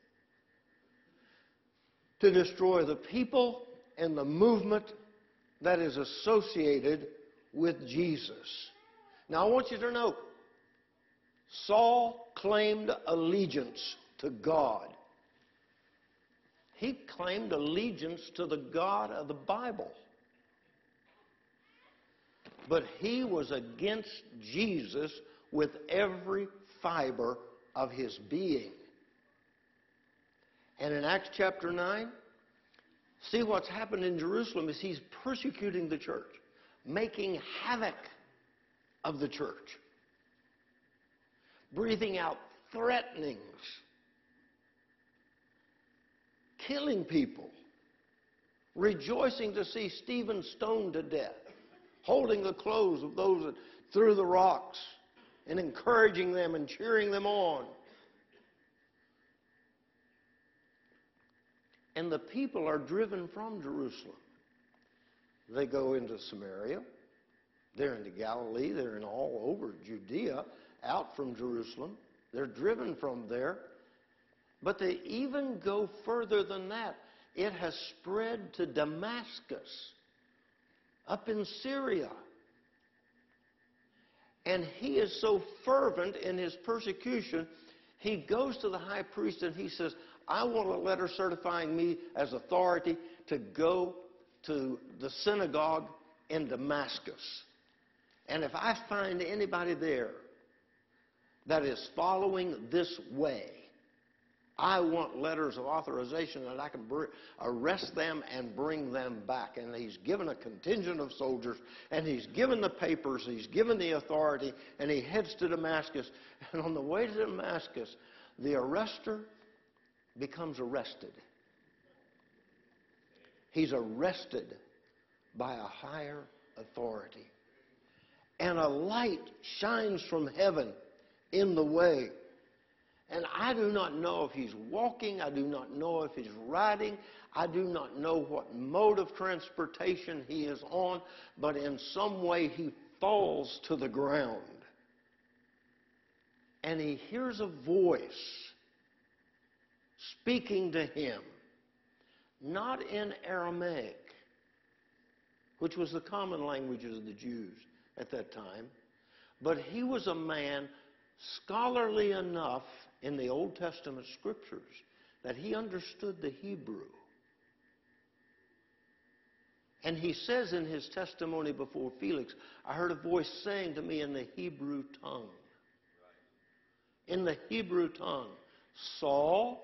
to destroy the people and the movement that is associated with Jesus. Now, I want you to know, Saul claimed allegiance to God. He claimed allegiance to the God of the Bible. But he was against Jesus with every fiber of his being. And in Acts chapter 9, see what's happened in Jerusalem is he's persecuting the church, making havoc of the church, breathing out threatenings, killing people, rejoicing to see Stephen stoned to death, holding the clothes of those that threw the rocks, and encouraging them and cheering them on. And the people are driven from Jerusalem. They go into Samaria. They're into Galilee. They're in all over Judea, out from Jerusalem. They're driven from there. But they even go further than that. It has spread to Damascus, up in Syria. And he is so fervent in his persecution, he goes to the high priest and he says, I want a letter certifying me as authority to go to the synagogue in Damascus. And if I find anybody there that is following this way, I want letters of authorization that I can arrest them and bring them back. And he's given a contingent of soldiers, and he's given the papers, he's given the authority, and he heads to Damascus. And on the way to Damascus, the arrester becomes arrested. He's arrested by a higher authority. And a light shines from heaven in the way. And I do not know if he's walking. I do not know if he's riding. I do not know what mode of transportation he is on. But in some way he falls to the ground. And he hears a voice speaking to him. Not in Aramaic, which was the common language of the Jews at that time. But he was a man scholarly enough in the Old Testament scriptures that he understood the Hebrew. And he says in his testimony before Felix, I heard a voice saying to me in the Hebrew tongue. In the Hebrew tongue, Saul,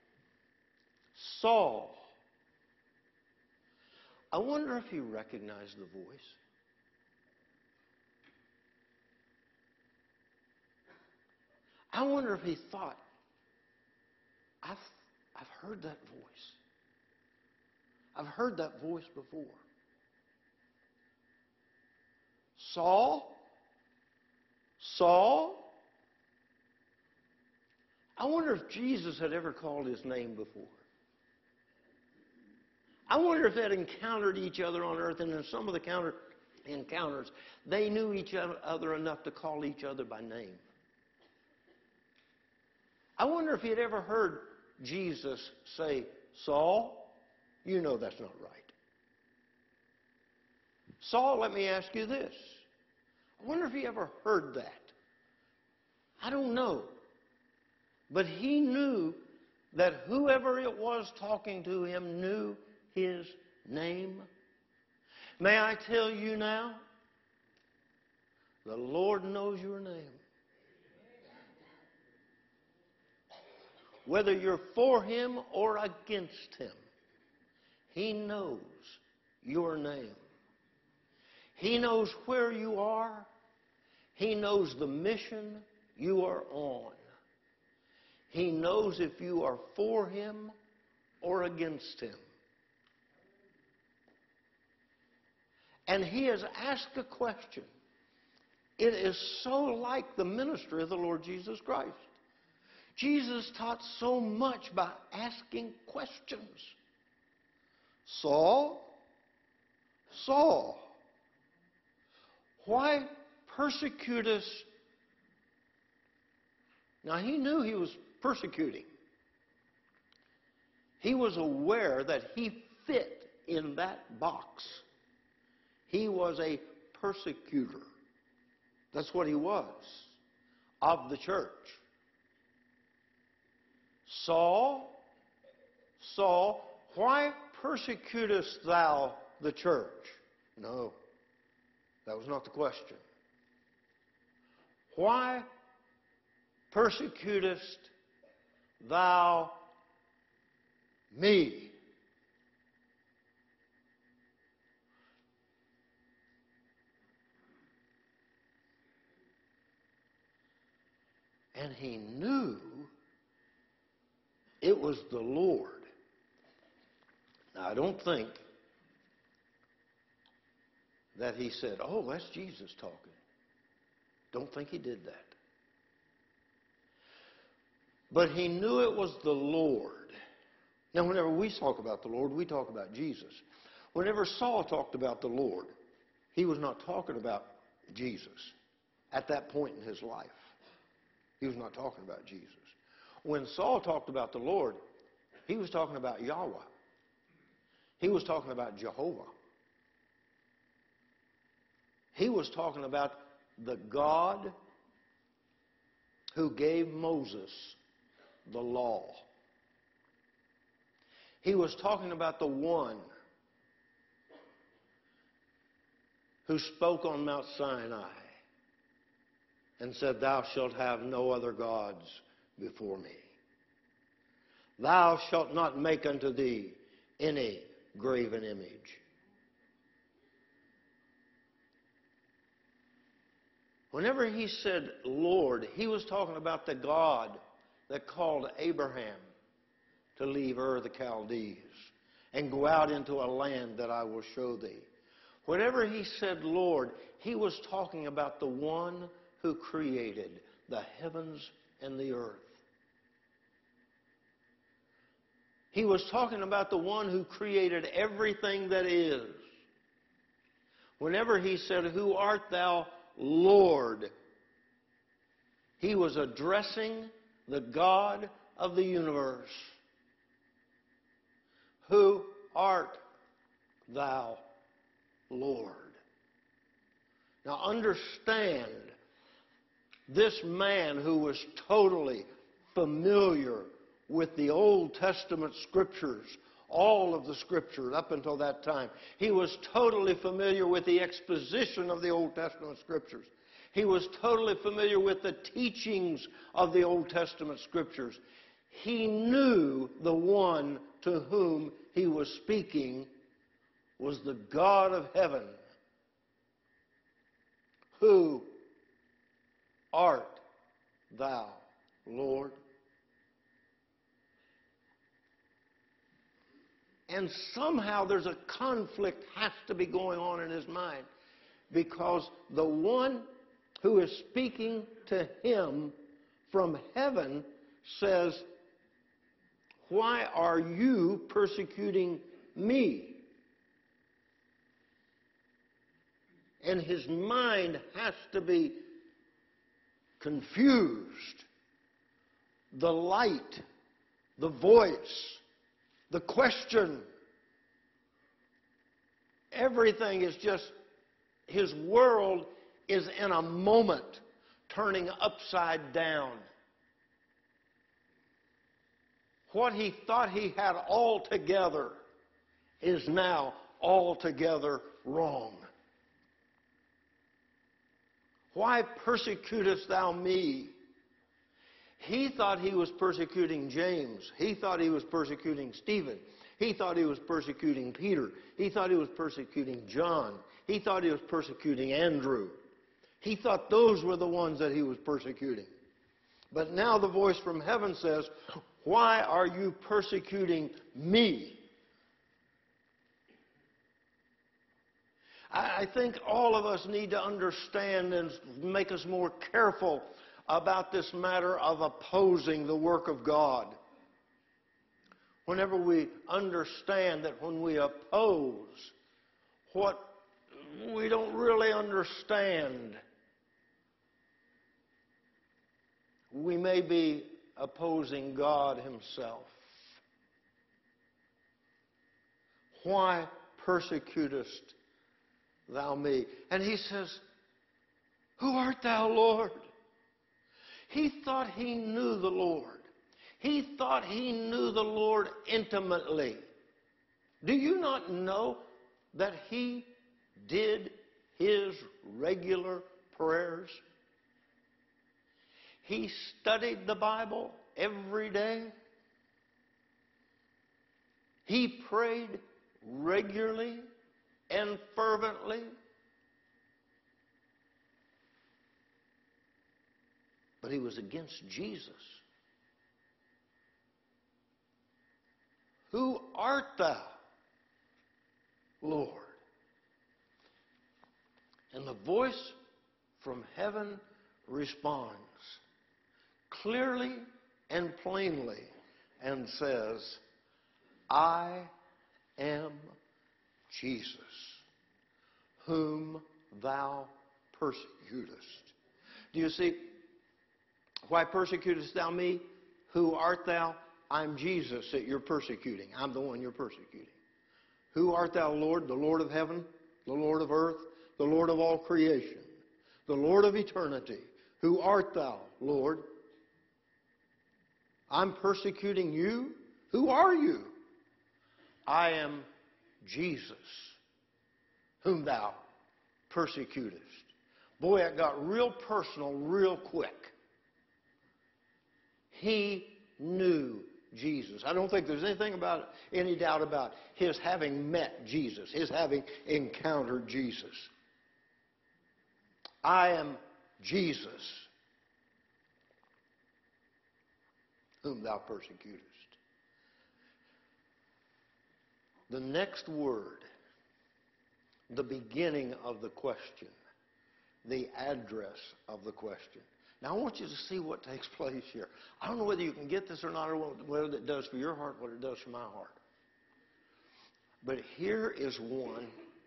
Saul. I wonder if he recognized the voice. I wonder if he thought, I've heard that voice. I've heard that voice before. Saul? Saul? I wonder if Jesus had ever called his name before. I wonder if they had encountered each other on earth, and in some of the encounters, they knew each other enough to call each other by name. I wonder if he had ever heard Jesus say, Saul, you know that's not right. Saul, let me ask you this. I wonder if he ever heard that. I don't know. But he knew that whoever it was talking to him knew his name. May I tell you now, the Lord knows your name. Whether you're for him or against him, he knows your name. He knows where you are. He knows the mission you are on. He knows if you are for him or against him. And he has asked a question. It is so like the ministry of the Lord Jesus Christ. Jesus taught so much by asking questions. Saul, Saul, why persecutest? Now he knew he was persecuting. He was aware that he fit in that box. He was a persecutor. That's what he was, of the church. Saul, Saul, why persecutest thou the church? No, that was not the question. Why persecutest thou me? And he knew it was the Lord. Now, I don't think that he said, oh, that's Jesus talking. Don't think he did that. But he knew it was the Lord. Now, whenever we talk about the Lord, we talk about Jesus. Whenever Saul talked about the Lord, he was not talking about Jesus at that point in his life. He was not talking about Jesus. When Saul talked about the Lord, he was talking about Yahweh. He was talking about Jehovah. He was talking about the God who gave Moses the law. He was talking about the one who spoke on Mount Sinai and said, thou shalt have no other gods before me. Thou shalt not make unto thee any graven image. Whenever he said Lord, he was talking about the God that called Abraham to leave Ur the Chaldees and go out into a land that I will show thee. Whenever he said Lord, he was talking about the one who created the heavens and the earth. He was talking about the one who created everything that is. Whenever he said, who art thou, Lord, he was addressing the God of the universe. Who art thou, Lord? Now understand, this man who was totally familiar with the Old Testament Scriptures, all of the Scriptures up until that time, he was totally familiar with the exposition of the Old Testament Scriptures. He was totally familiar with the teachings of the Old Testament Scriptures. He knew the one to whom he was speaking was the God of heaven. Who art thou, Lord? And somehow there's a conflict has to be going on in his mind, because the one who is speaking to him from heaven says, "Why are you persecuting me?" And his mind has to be confused. The light, the voice, the question, everything is just, his world is in a moment turning upside down. What he thought he had all together is now altogether wrong. Why persecutest thou me? He thought he was persecuting James. He thought he was persecuting Stephen. He thought he was persecuting Peter. He thought he was persecuting John. He thought he was persecuting Andrew. He thought those were the ones that he was persecuting. But now the voice from heaven says, "Why are you persecuting me?" I think all of us need to understand and make us more careful about this matter of opposing the work of God. Whenever we understand that when we oppose what we don't really understand, we may be opposing God himself. Why persecutest thou me? And he says, "Who art thou, Lord?" He thought he knew the Lord. He thought he knew the Lord intimately. Do you not know that he did his regular prayers? He studied the Bible every day. He prayed regularly and fervently. But he was against Jesus. "Who art thou, Lord?" And the voice from heaven responds clearly and plainly and says, "I am Jesus, whom thou persecutest." Do you see? Why persecutest thou me? Who art thou? I'm Jesus that you're persecuting. I'm the one you're persecuting. Who art thou, Lord? The Lord of heaven, the Lord of earth, the Lord of all creation, the Lord of eternity. Who art thou, Lord? I'm persecuting you? Who are you? I am Jesus, whom thou persecutest. Boy, it got real personal real quick. He knew Jesus. I don't think there's any doubt about his having met Jesus, his having encountered Jesus. I am Jesus, whom thou persecutest. The next word, the beginning of the question, the address of the question. Now, I want you to see what takes place here. I don't know whether you can get this or not, or what it does for your heart, what it does for my heart. But here is one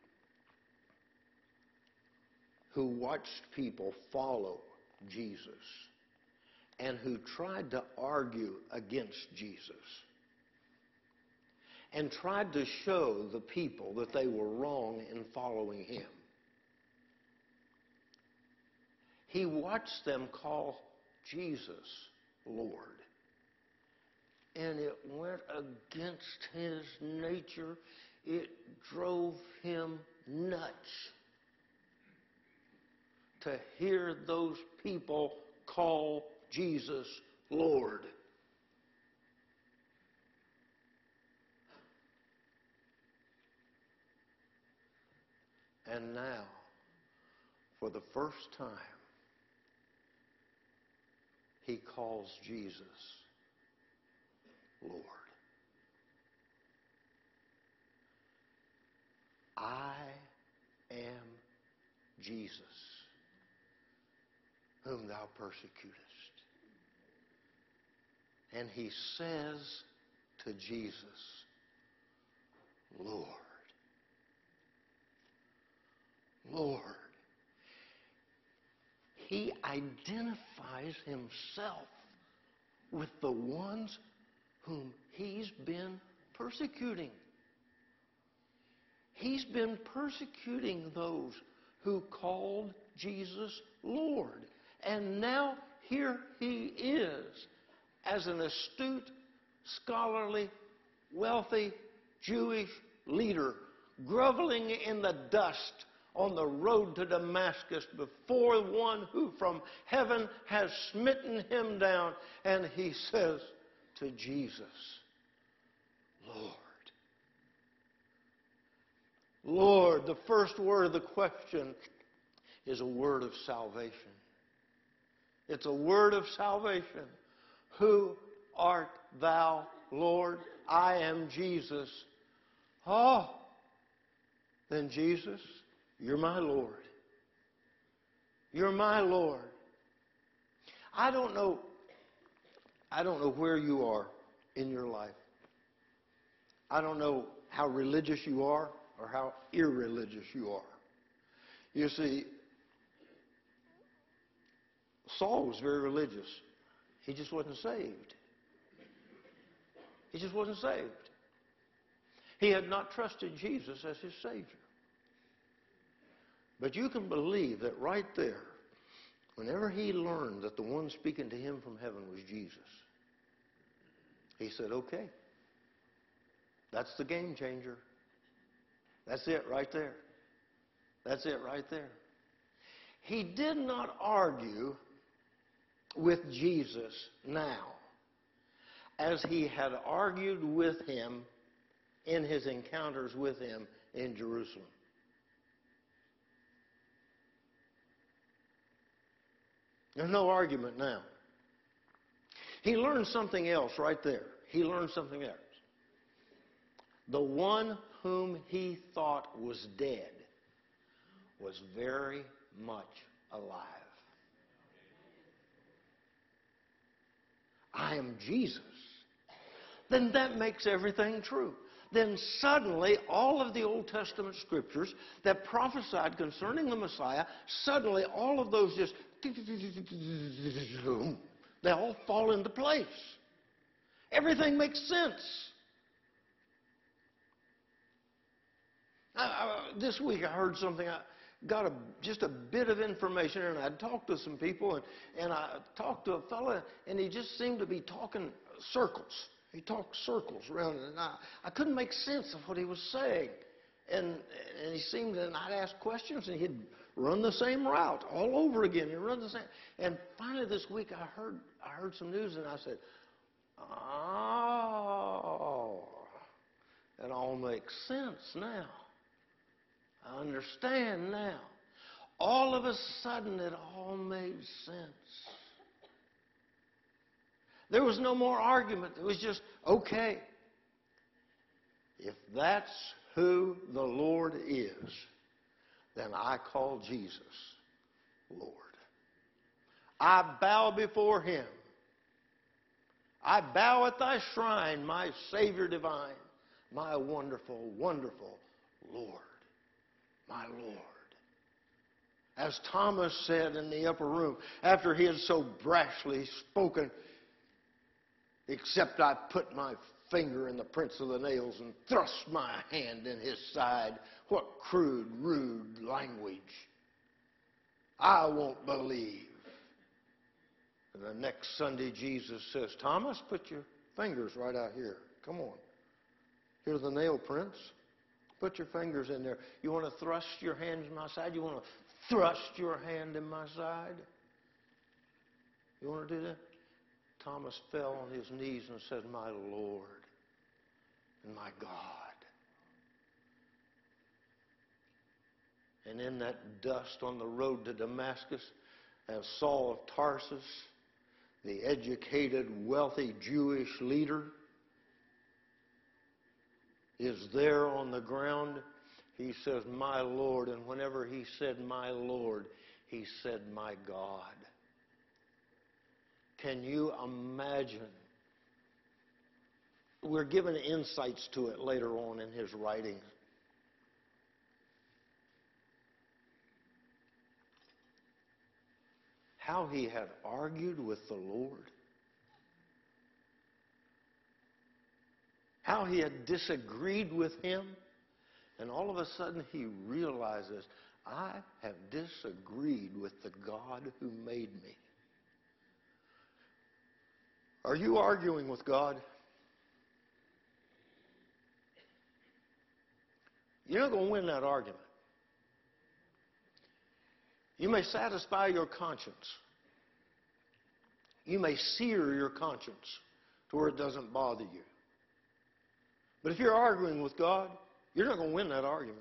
who watched people follow Jesus and who tried to argue against Jesus and tried to show the people that they were wrong in following him. He watched them call Jesus Lord. And it went against his nature. It drove him nuts to hear those people call Jesus Lord. And now, for the first time, he calls Jesus Lord. I am Jesus, whom thou persecutest. And he says to Jesus, Lord. Lord. He identifies himself with the ones whom he's been persecuting. He's been persecuting those who called Jesus Lord. And now here he is, as an astute, scholarly, wealthy Jewish leader, groveling in the dust on the road to Damascus before one who from heaven has smitten him down. And he says to Jesus, Lord. Lord, the first word of the question is a word of salvation. It's a word of salvation. Who art thou, Lord? I am Jesus. Oh, then Jesus, you're my Lord. You're my Lord. I don't know where you are in your life. I don't know how religious you are or how irreligious you are. You see, Saul was very religious. He just wasn't saved. He just wasn't saved. He had not trusted Jesus as his Savior. But you can believe that right there, whenever he learned that the one speaking to him from heaven was Jesus, he said, okay, that's the game changer. That's it right there. That's it right there. He did not argue with Jesus now as he had argued with him in his encounters with him in Jerusalem. There's no argument now. He learned something else right there. He learned something else. The one whom he thought was dead was very much alive. I am Jesus. Then that makes everything true. Then suddenly all of the Old Testament scriptures that prophesied concerning the Messiah, suddenly all of those just, they all fall into place. Everything makes sense. This week I heard something, I got just a bit of information, and I talked to some people, and I talked to a fellow, and he just seemed to be talking circles. He talked circles around, and I couldn't make sense of what he was saying. And he seemed, and I'd ask questions, and he'd run the same route all over again. He'd run the same. And finally this week I heard some news, and I said, oh, it all makes sense now. I understand now. All of a sudden, it all made sense. There was no more argument. It was just, okay, if that's who the Lord is, then I call Jesus Lord. I bow before him. I bow at thy shrine, my Savior divine, my wonderful, wonderful Lord. My Lord. As Thomas said in the upper room, after he had so brashly spoken, except I put my finger in the prints of the nails and thrust my hand in his side. What crude, rude language. I won't believe. And the next Sunday, Jesus says, Thomas, put your fingers right out here. Come on. Here's the nail prints. Put your fingers in there. You want to thrust your hand in my side? You want to thrust your hand in my side? You want to do that? Thomas fell on his knees and said, my Lord and my God. And in that dust on the road to Damascus, as Saul of Tarsus, the educated, wealthy Jewish leader, is there on the ground. He says, "My Lord," and whenever he said, "My Lord," he said, "My God." Can you imagine? We're given insights to it later on in his writings. How he had argued with the Lord. How he had disagreed with him. And all of a sudden he realizes, I have disagreed with the God who made me. Are you arguing with God? You're not going to win that argument. You may satisfy your conscience. You may sear your conscience to where it doesn't bother you. But if you're arguing with God, you're not going to win that argument.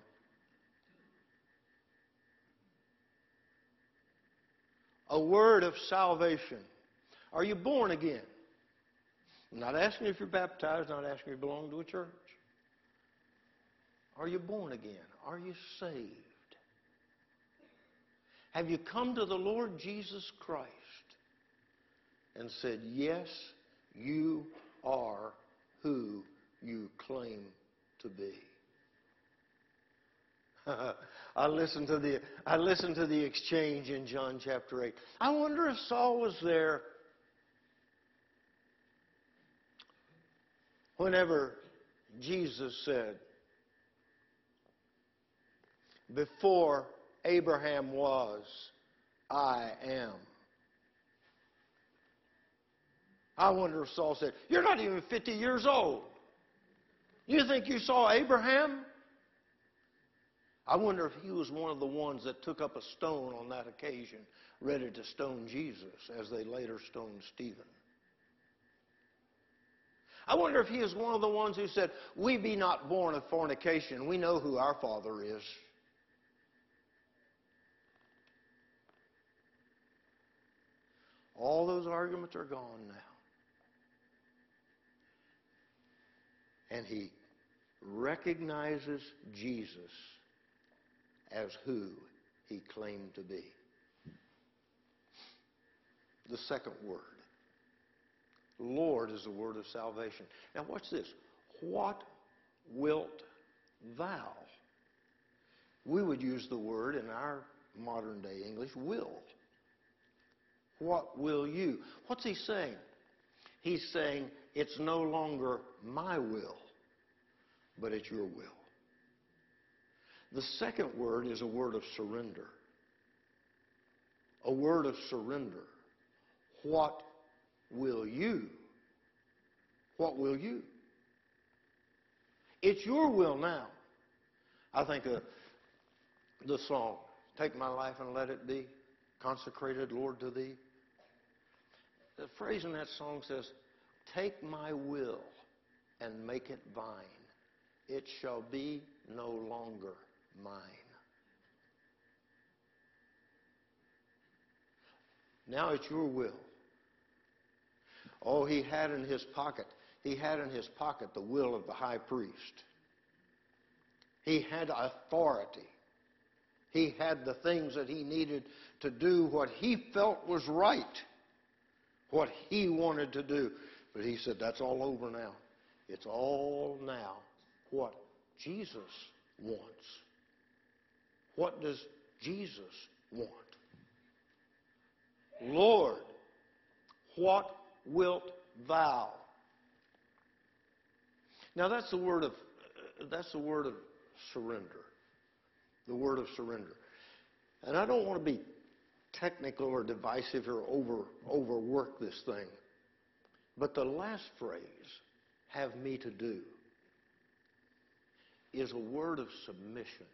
A word of salvation. Are you born again? I'm not asking if you're baptized, not asking if you belong to a church. Are you born again? Are you saved? Have you come to the Lord Jesus Christ and said, yes, you are who you claim to be? I listened to the exchange in John chapter 8. I wonder if Saul was there whenever Jesus said, before Abraham was, I am. I wonder if Saul said, you're not even 50 years old. You think you saw Abraham? I wonder if he was one of the ones that took up a stone on that occasion, ready to stone Jesus, as they later stoned Stephen. I wonder if he is one of the ones who said, we be not born of fornication. We know who our Father is. All those arguments are gone now. And he recognizes Jesus as who he claimed to be. The second word. Lord is the word of salvation. Now watch this. What wilt thou? We would use the word in our modern day English, will. What will you? What's he saying? He's saying it's no longer my will, but it's your will. The second word is a word of surrender. A word of surrender. What will you? What will you? It's your will now. I think of the song, take my life and let it be consecrated, Lord, to thee. The phrase in that song says, take my will and make it thine. It shall be no longer mine. Now it's your will. Oh, he had in his pocket the will of the high priest. He had authority. He had the things that he needed to do what he felt was right, what he wanted to do. But he said, that's all over now. It's all now what Jesus wants. What does Jesus want? Lord, what wilt thou? Now that's the word of surrender. The word of surrender. And I don't want to be technical or divisive or overwork this thing. But the last phrase, have me to do, is a word of submission.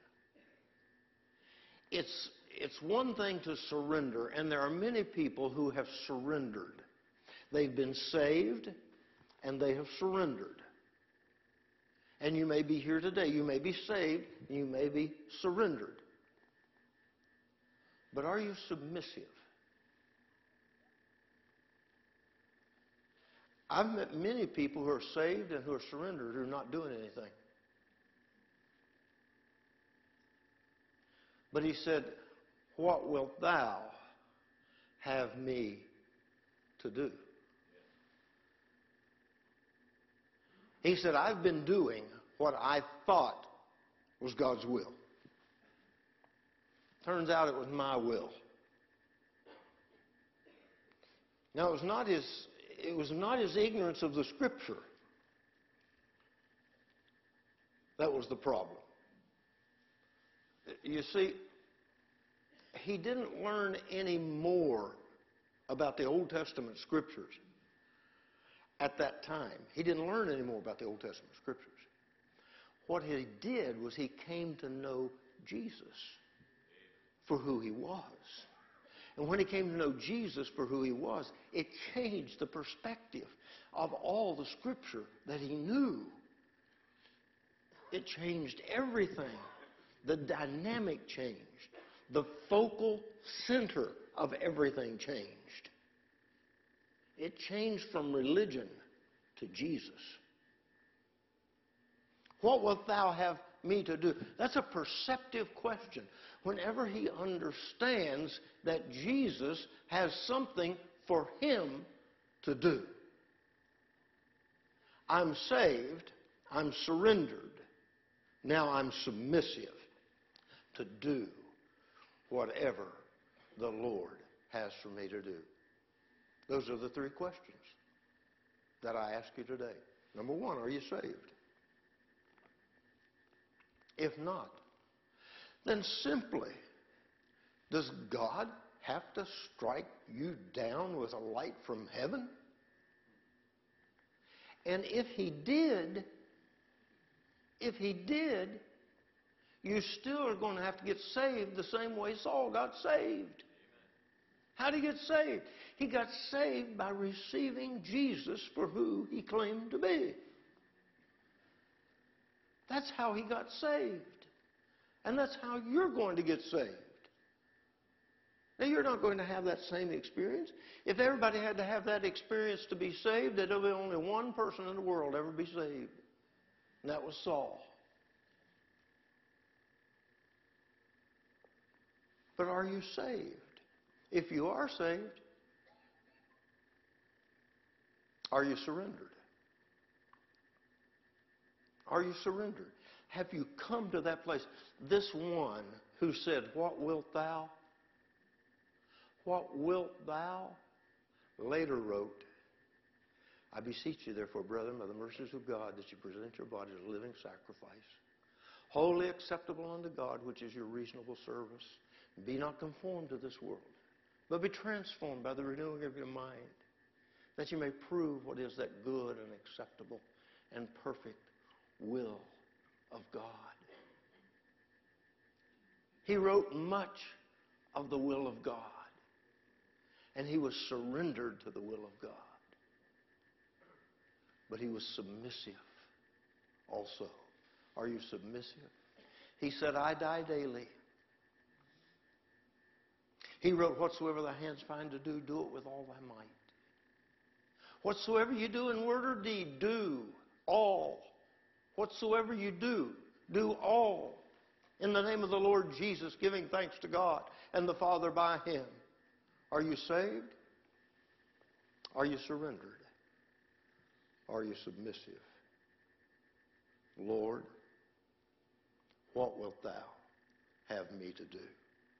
It's one thing to surrender, and there are many people who have surrendered. They've been saved, and they have surrendered. And you may be here today. You may be saved, and you may be surrendered. But are you submissive? I've met many people who are saved and who are surrendered who are not doing anything. But he said, what wilt thou have me to do? He said, I've been doing what I thought was God's will. Turns out it was my will. Now, it was not his ignorance of the Scripture that was the problem. You see, he didn't learn any more about the Old Testament Scriptures at that time. He didn't learn any more about the Old Testament Scriptures. What he did was he came to know Jesus for who he was. And when he came to know Jesus for who he was, it changed the perspective of all the Scripture that he knew. It changed everything. The dynamic changed. The focal center of everything changed. It changed from religion to Jesus. What wilt thou have me to do? That's a perceptive question. Whenever he understands that Jesus has something for him to do. I'm saved. I'm surrendered. Now I'm submissive to do whatever the Lord has for me to do. Those are the three questions that I ask you today. Number one, are you saved? If not, then simply, does God have to strike you down with a light from heaven? And if he did, you still are going to have to get saved the same way Saul got saved. How did he get saved? He got saved by receiving Jesus for who he claimed to be. That's how he got saved. And that's how you're going to get saved. Now, you're not going to have that same experience. If everybody had to have that experience to be saved, there'd be only one person in the world ever be saved. And that was Saul. But are you saved? If you are saved, are you surrendered? Are you surrendered? Have you come to that place? This one who said, what wilt thou? What wilt thou? Later wrote, I beseech you, therefore, brethren, by the mercies of God, that you present your bodies a living sacrifice, wholly acceptable unto God, which is your reasonable service. Be not conformed to this world, but be transformed by the renewing of your mind, that you may prove what is that good and acceptable and perfect will of God. He wrote much of the will of God, and he was surrendered to the will of God. But he was submissive also. Are you submissive? He said, I die daily. He wrote, whatsoever thy hands find to do, do it with all thy might. Whatsoever you do in word or deed, do all. Whatsoever you do all. In the name of the Lord Jesus, giving thanks to God and the Father by him. Are you saved? Are you surrendered? Are you submissive? Lord, what wilt thou have me to do?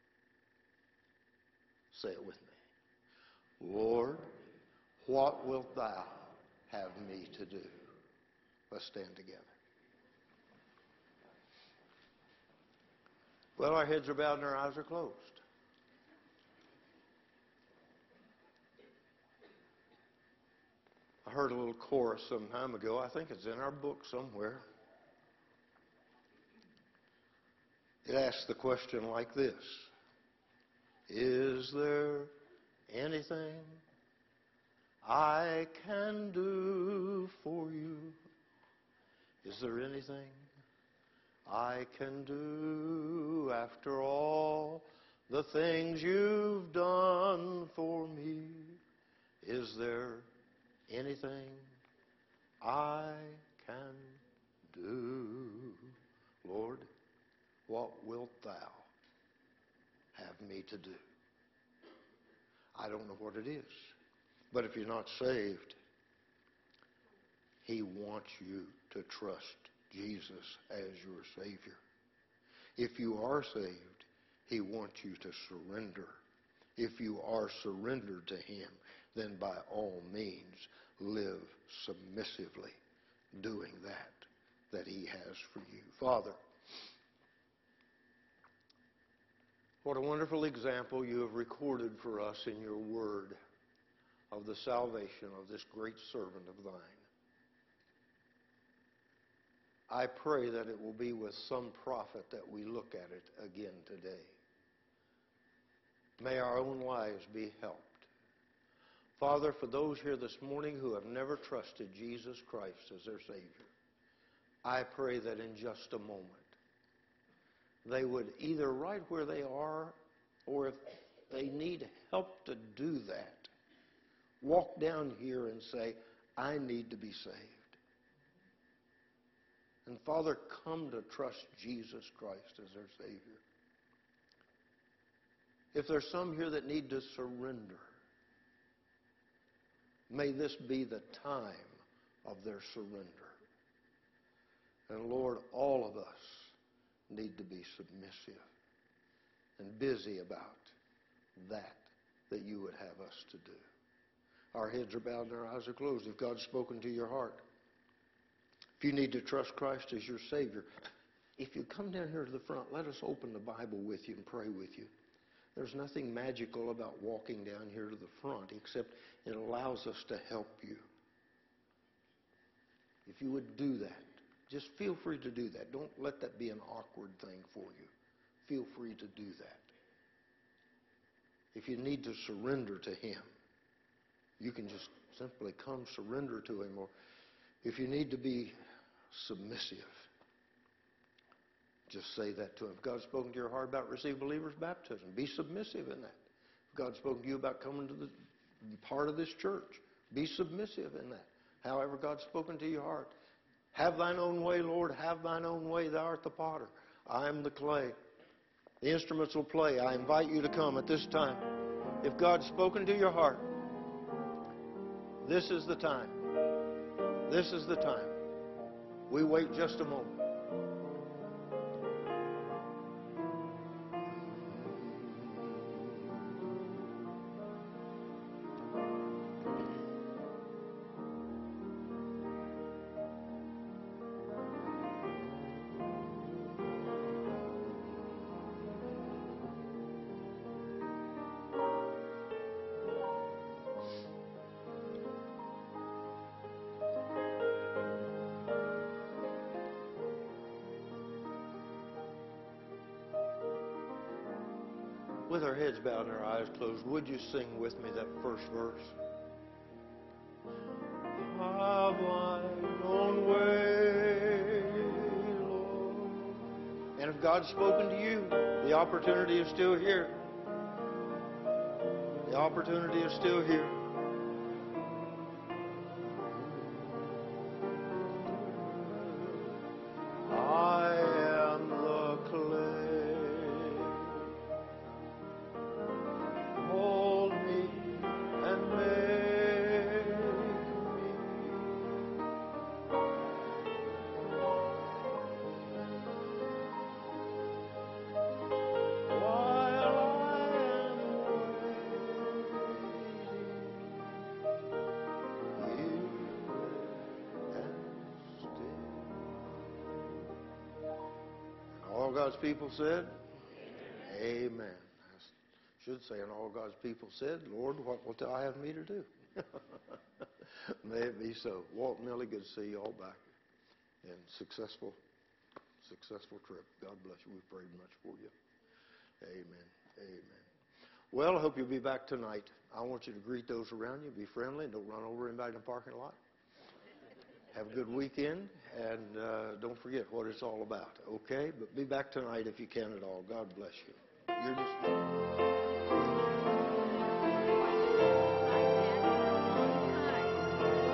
Say it with me. Lord, what wilt thou have me to do? Let's stand together. Well, our heads are bowed and our eyes are closed. I heard a little chorus some time ago. I think it's in our book somewhere. It asks the question like this. Is there anything I can do for you? Is there anything I can do after all the things you've done for me? Is there anything I can do, Lord, what wilt thou have me to do? I don't know what it is. But if you're not saved, He wants you to trust Jesus as your Savior. If you are saved, He wants you to surrender. If you are surrendered to Him, then by all means live submissively, doing that He has for you. Father, what a wonderful example you have recorded for us in your word of the salvation of this great servant of thine. I pray that it will be with some profit that we look at it again today. May our own lives be helped. Father, for those here this morning who have never trusted Jesus Christ as their Savior, I pray that in just a moment they would either right where they are, or if they need help to do that, walk down here and say, I need to be saved. And Father, come to trust Jesus Christ as their Savior. If there's some here that need to surrender, may this be the time of their surrender. And Lord, all of us need to be submissive and busy about that you would have us to do. Our heads are bowed and our eyes are closed. If God's spoken to your heart, if you need to trust Christ as your Savior, if you come down here to the front, let us open the Bible with you and pray with you. There's nothing magical about walking down here to the front, except it allows us to help you. If you would do that, just feel free to do that. Don't let that be an awkward thing for you. Feel free to do that. If you need to surrender to Him, you can just simply come surrender to Him. Or if you need to be submissive, just say that to Him. If God's spoken to your heart about receiving believers' baptism, be submissive in that. If God's spoken to you about coming to the part of this church, be submissive in that. However God's spoken to your heart, have thine own way, Lord, have thine own way. Thou art the potter. I am the clay. The instruments will play. I invite you to come at this time. If God's spoken to your heart, this is the time. This is the time. We wait just a moment. With our heads bowed and our eyes closed, would you sing with me that first verse? Have thine own way, Lord. And if God's spoken to you, the opportunity is still here. The opportunity is still here. I am the clay. Mold me and make me while I am waiting here and still. And all God's people said, Amen. Should say, and all God's people said, Lord, what wilt thou have me to do? May it be so. Walt and Millie, good to see you all back. And successful trip. God bless you. We prayed much for you. Amen. Amen. Well, I hope you'll be back tonight. I want you to greet those around you. Be friendly and don't run over anybody in the parking lot. Have a good weekend, and don't forget what it's all about, okay? But be back tonight if you can at all. God bless you. You're dismissed.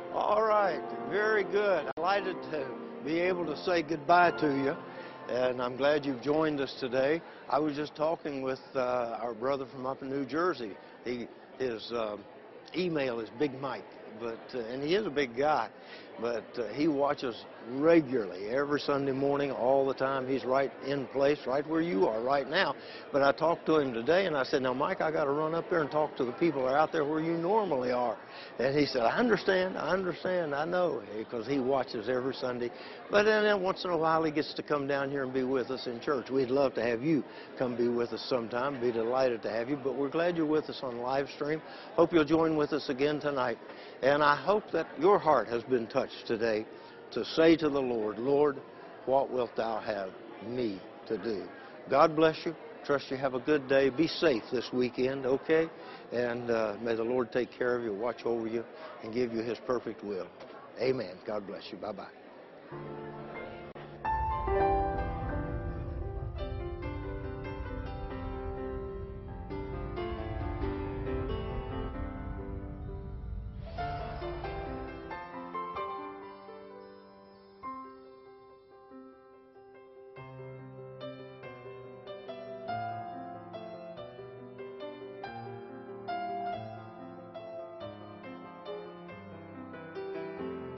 All right, very good. I'm delighted to be able to say goodbye to you, and I'm glad you've joined us today. I was just talking with our brother from up in New Jersey. His email is Big Mike, and he is a big guy, but he watches regularly every Sunday morning, all the time. He's right in place, right where you are right now. But I talked to him today, and I said, now, Mike, I got to run up there and talk to the people that are out there where you normally are. And he said, I understand, I know, because he watches every Sunday. But then once in a while, he gets to come down here and be with us in church. We'd love to have you come be with us sometime. Be delighted to have you. But we're glad you're with us on live stream. Hope you'll join with us again tonight. And I hope that your heart has been touched today to say to the Lord, Lord, what wilt thou have me to do? God bless you. Trust you have a good day. Be safe this weekend, okay? And may the Lord take care of you, watch over you, and give you his perfect will. Amen. God bless you. Bye-bye.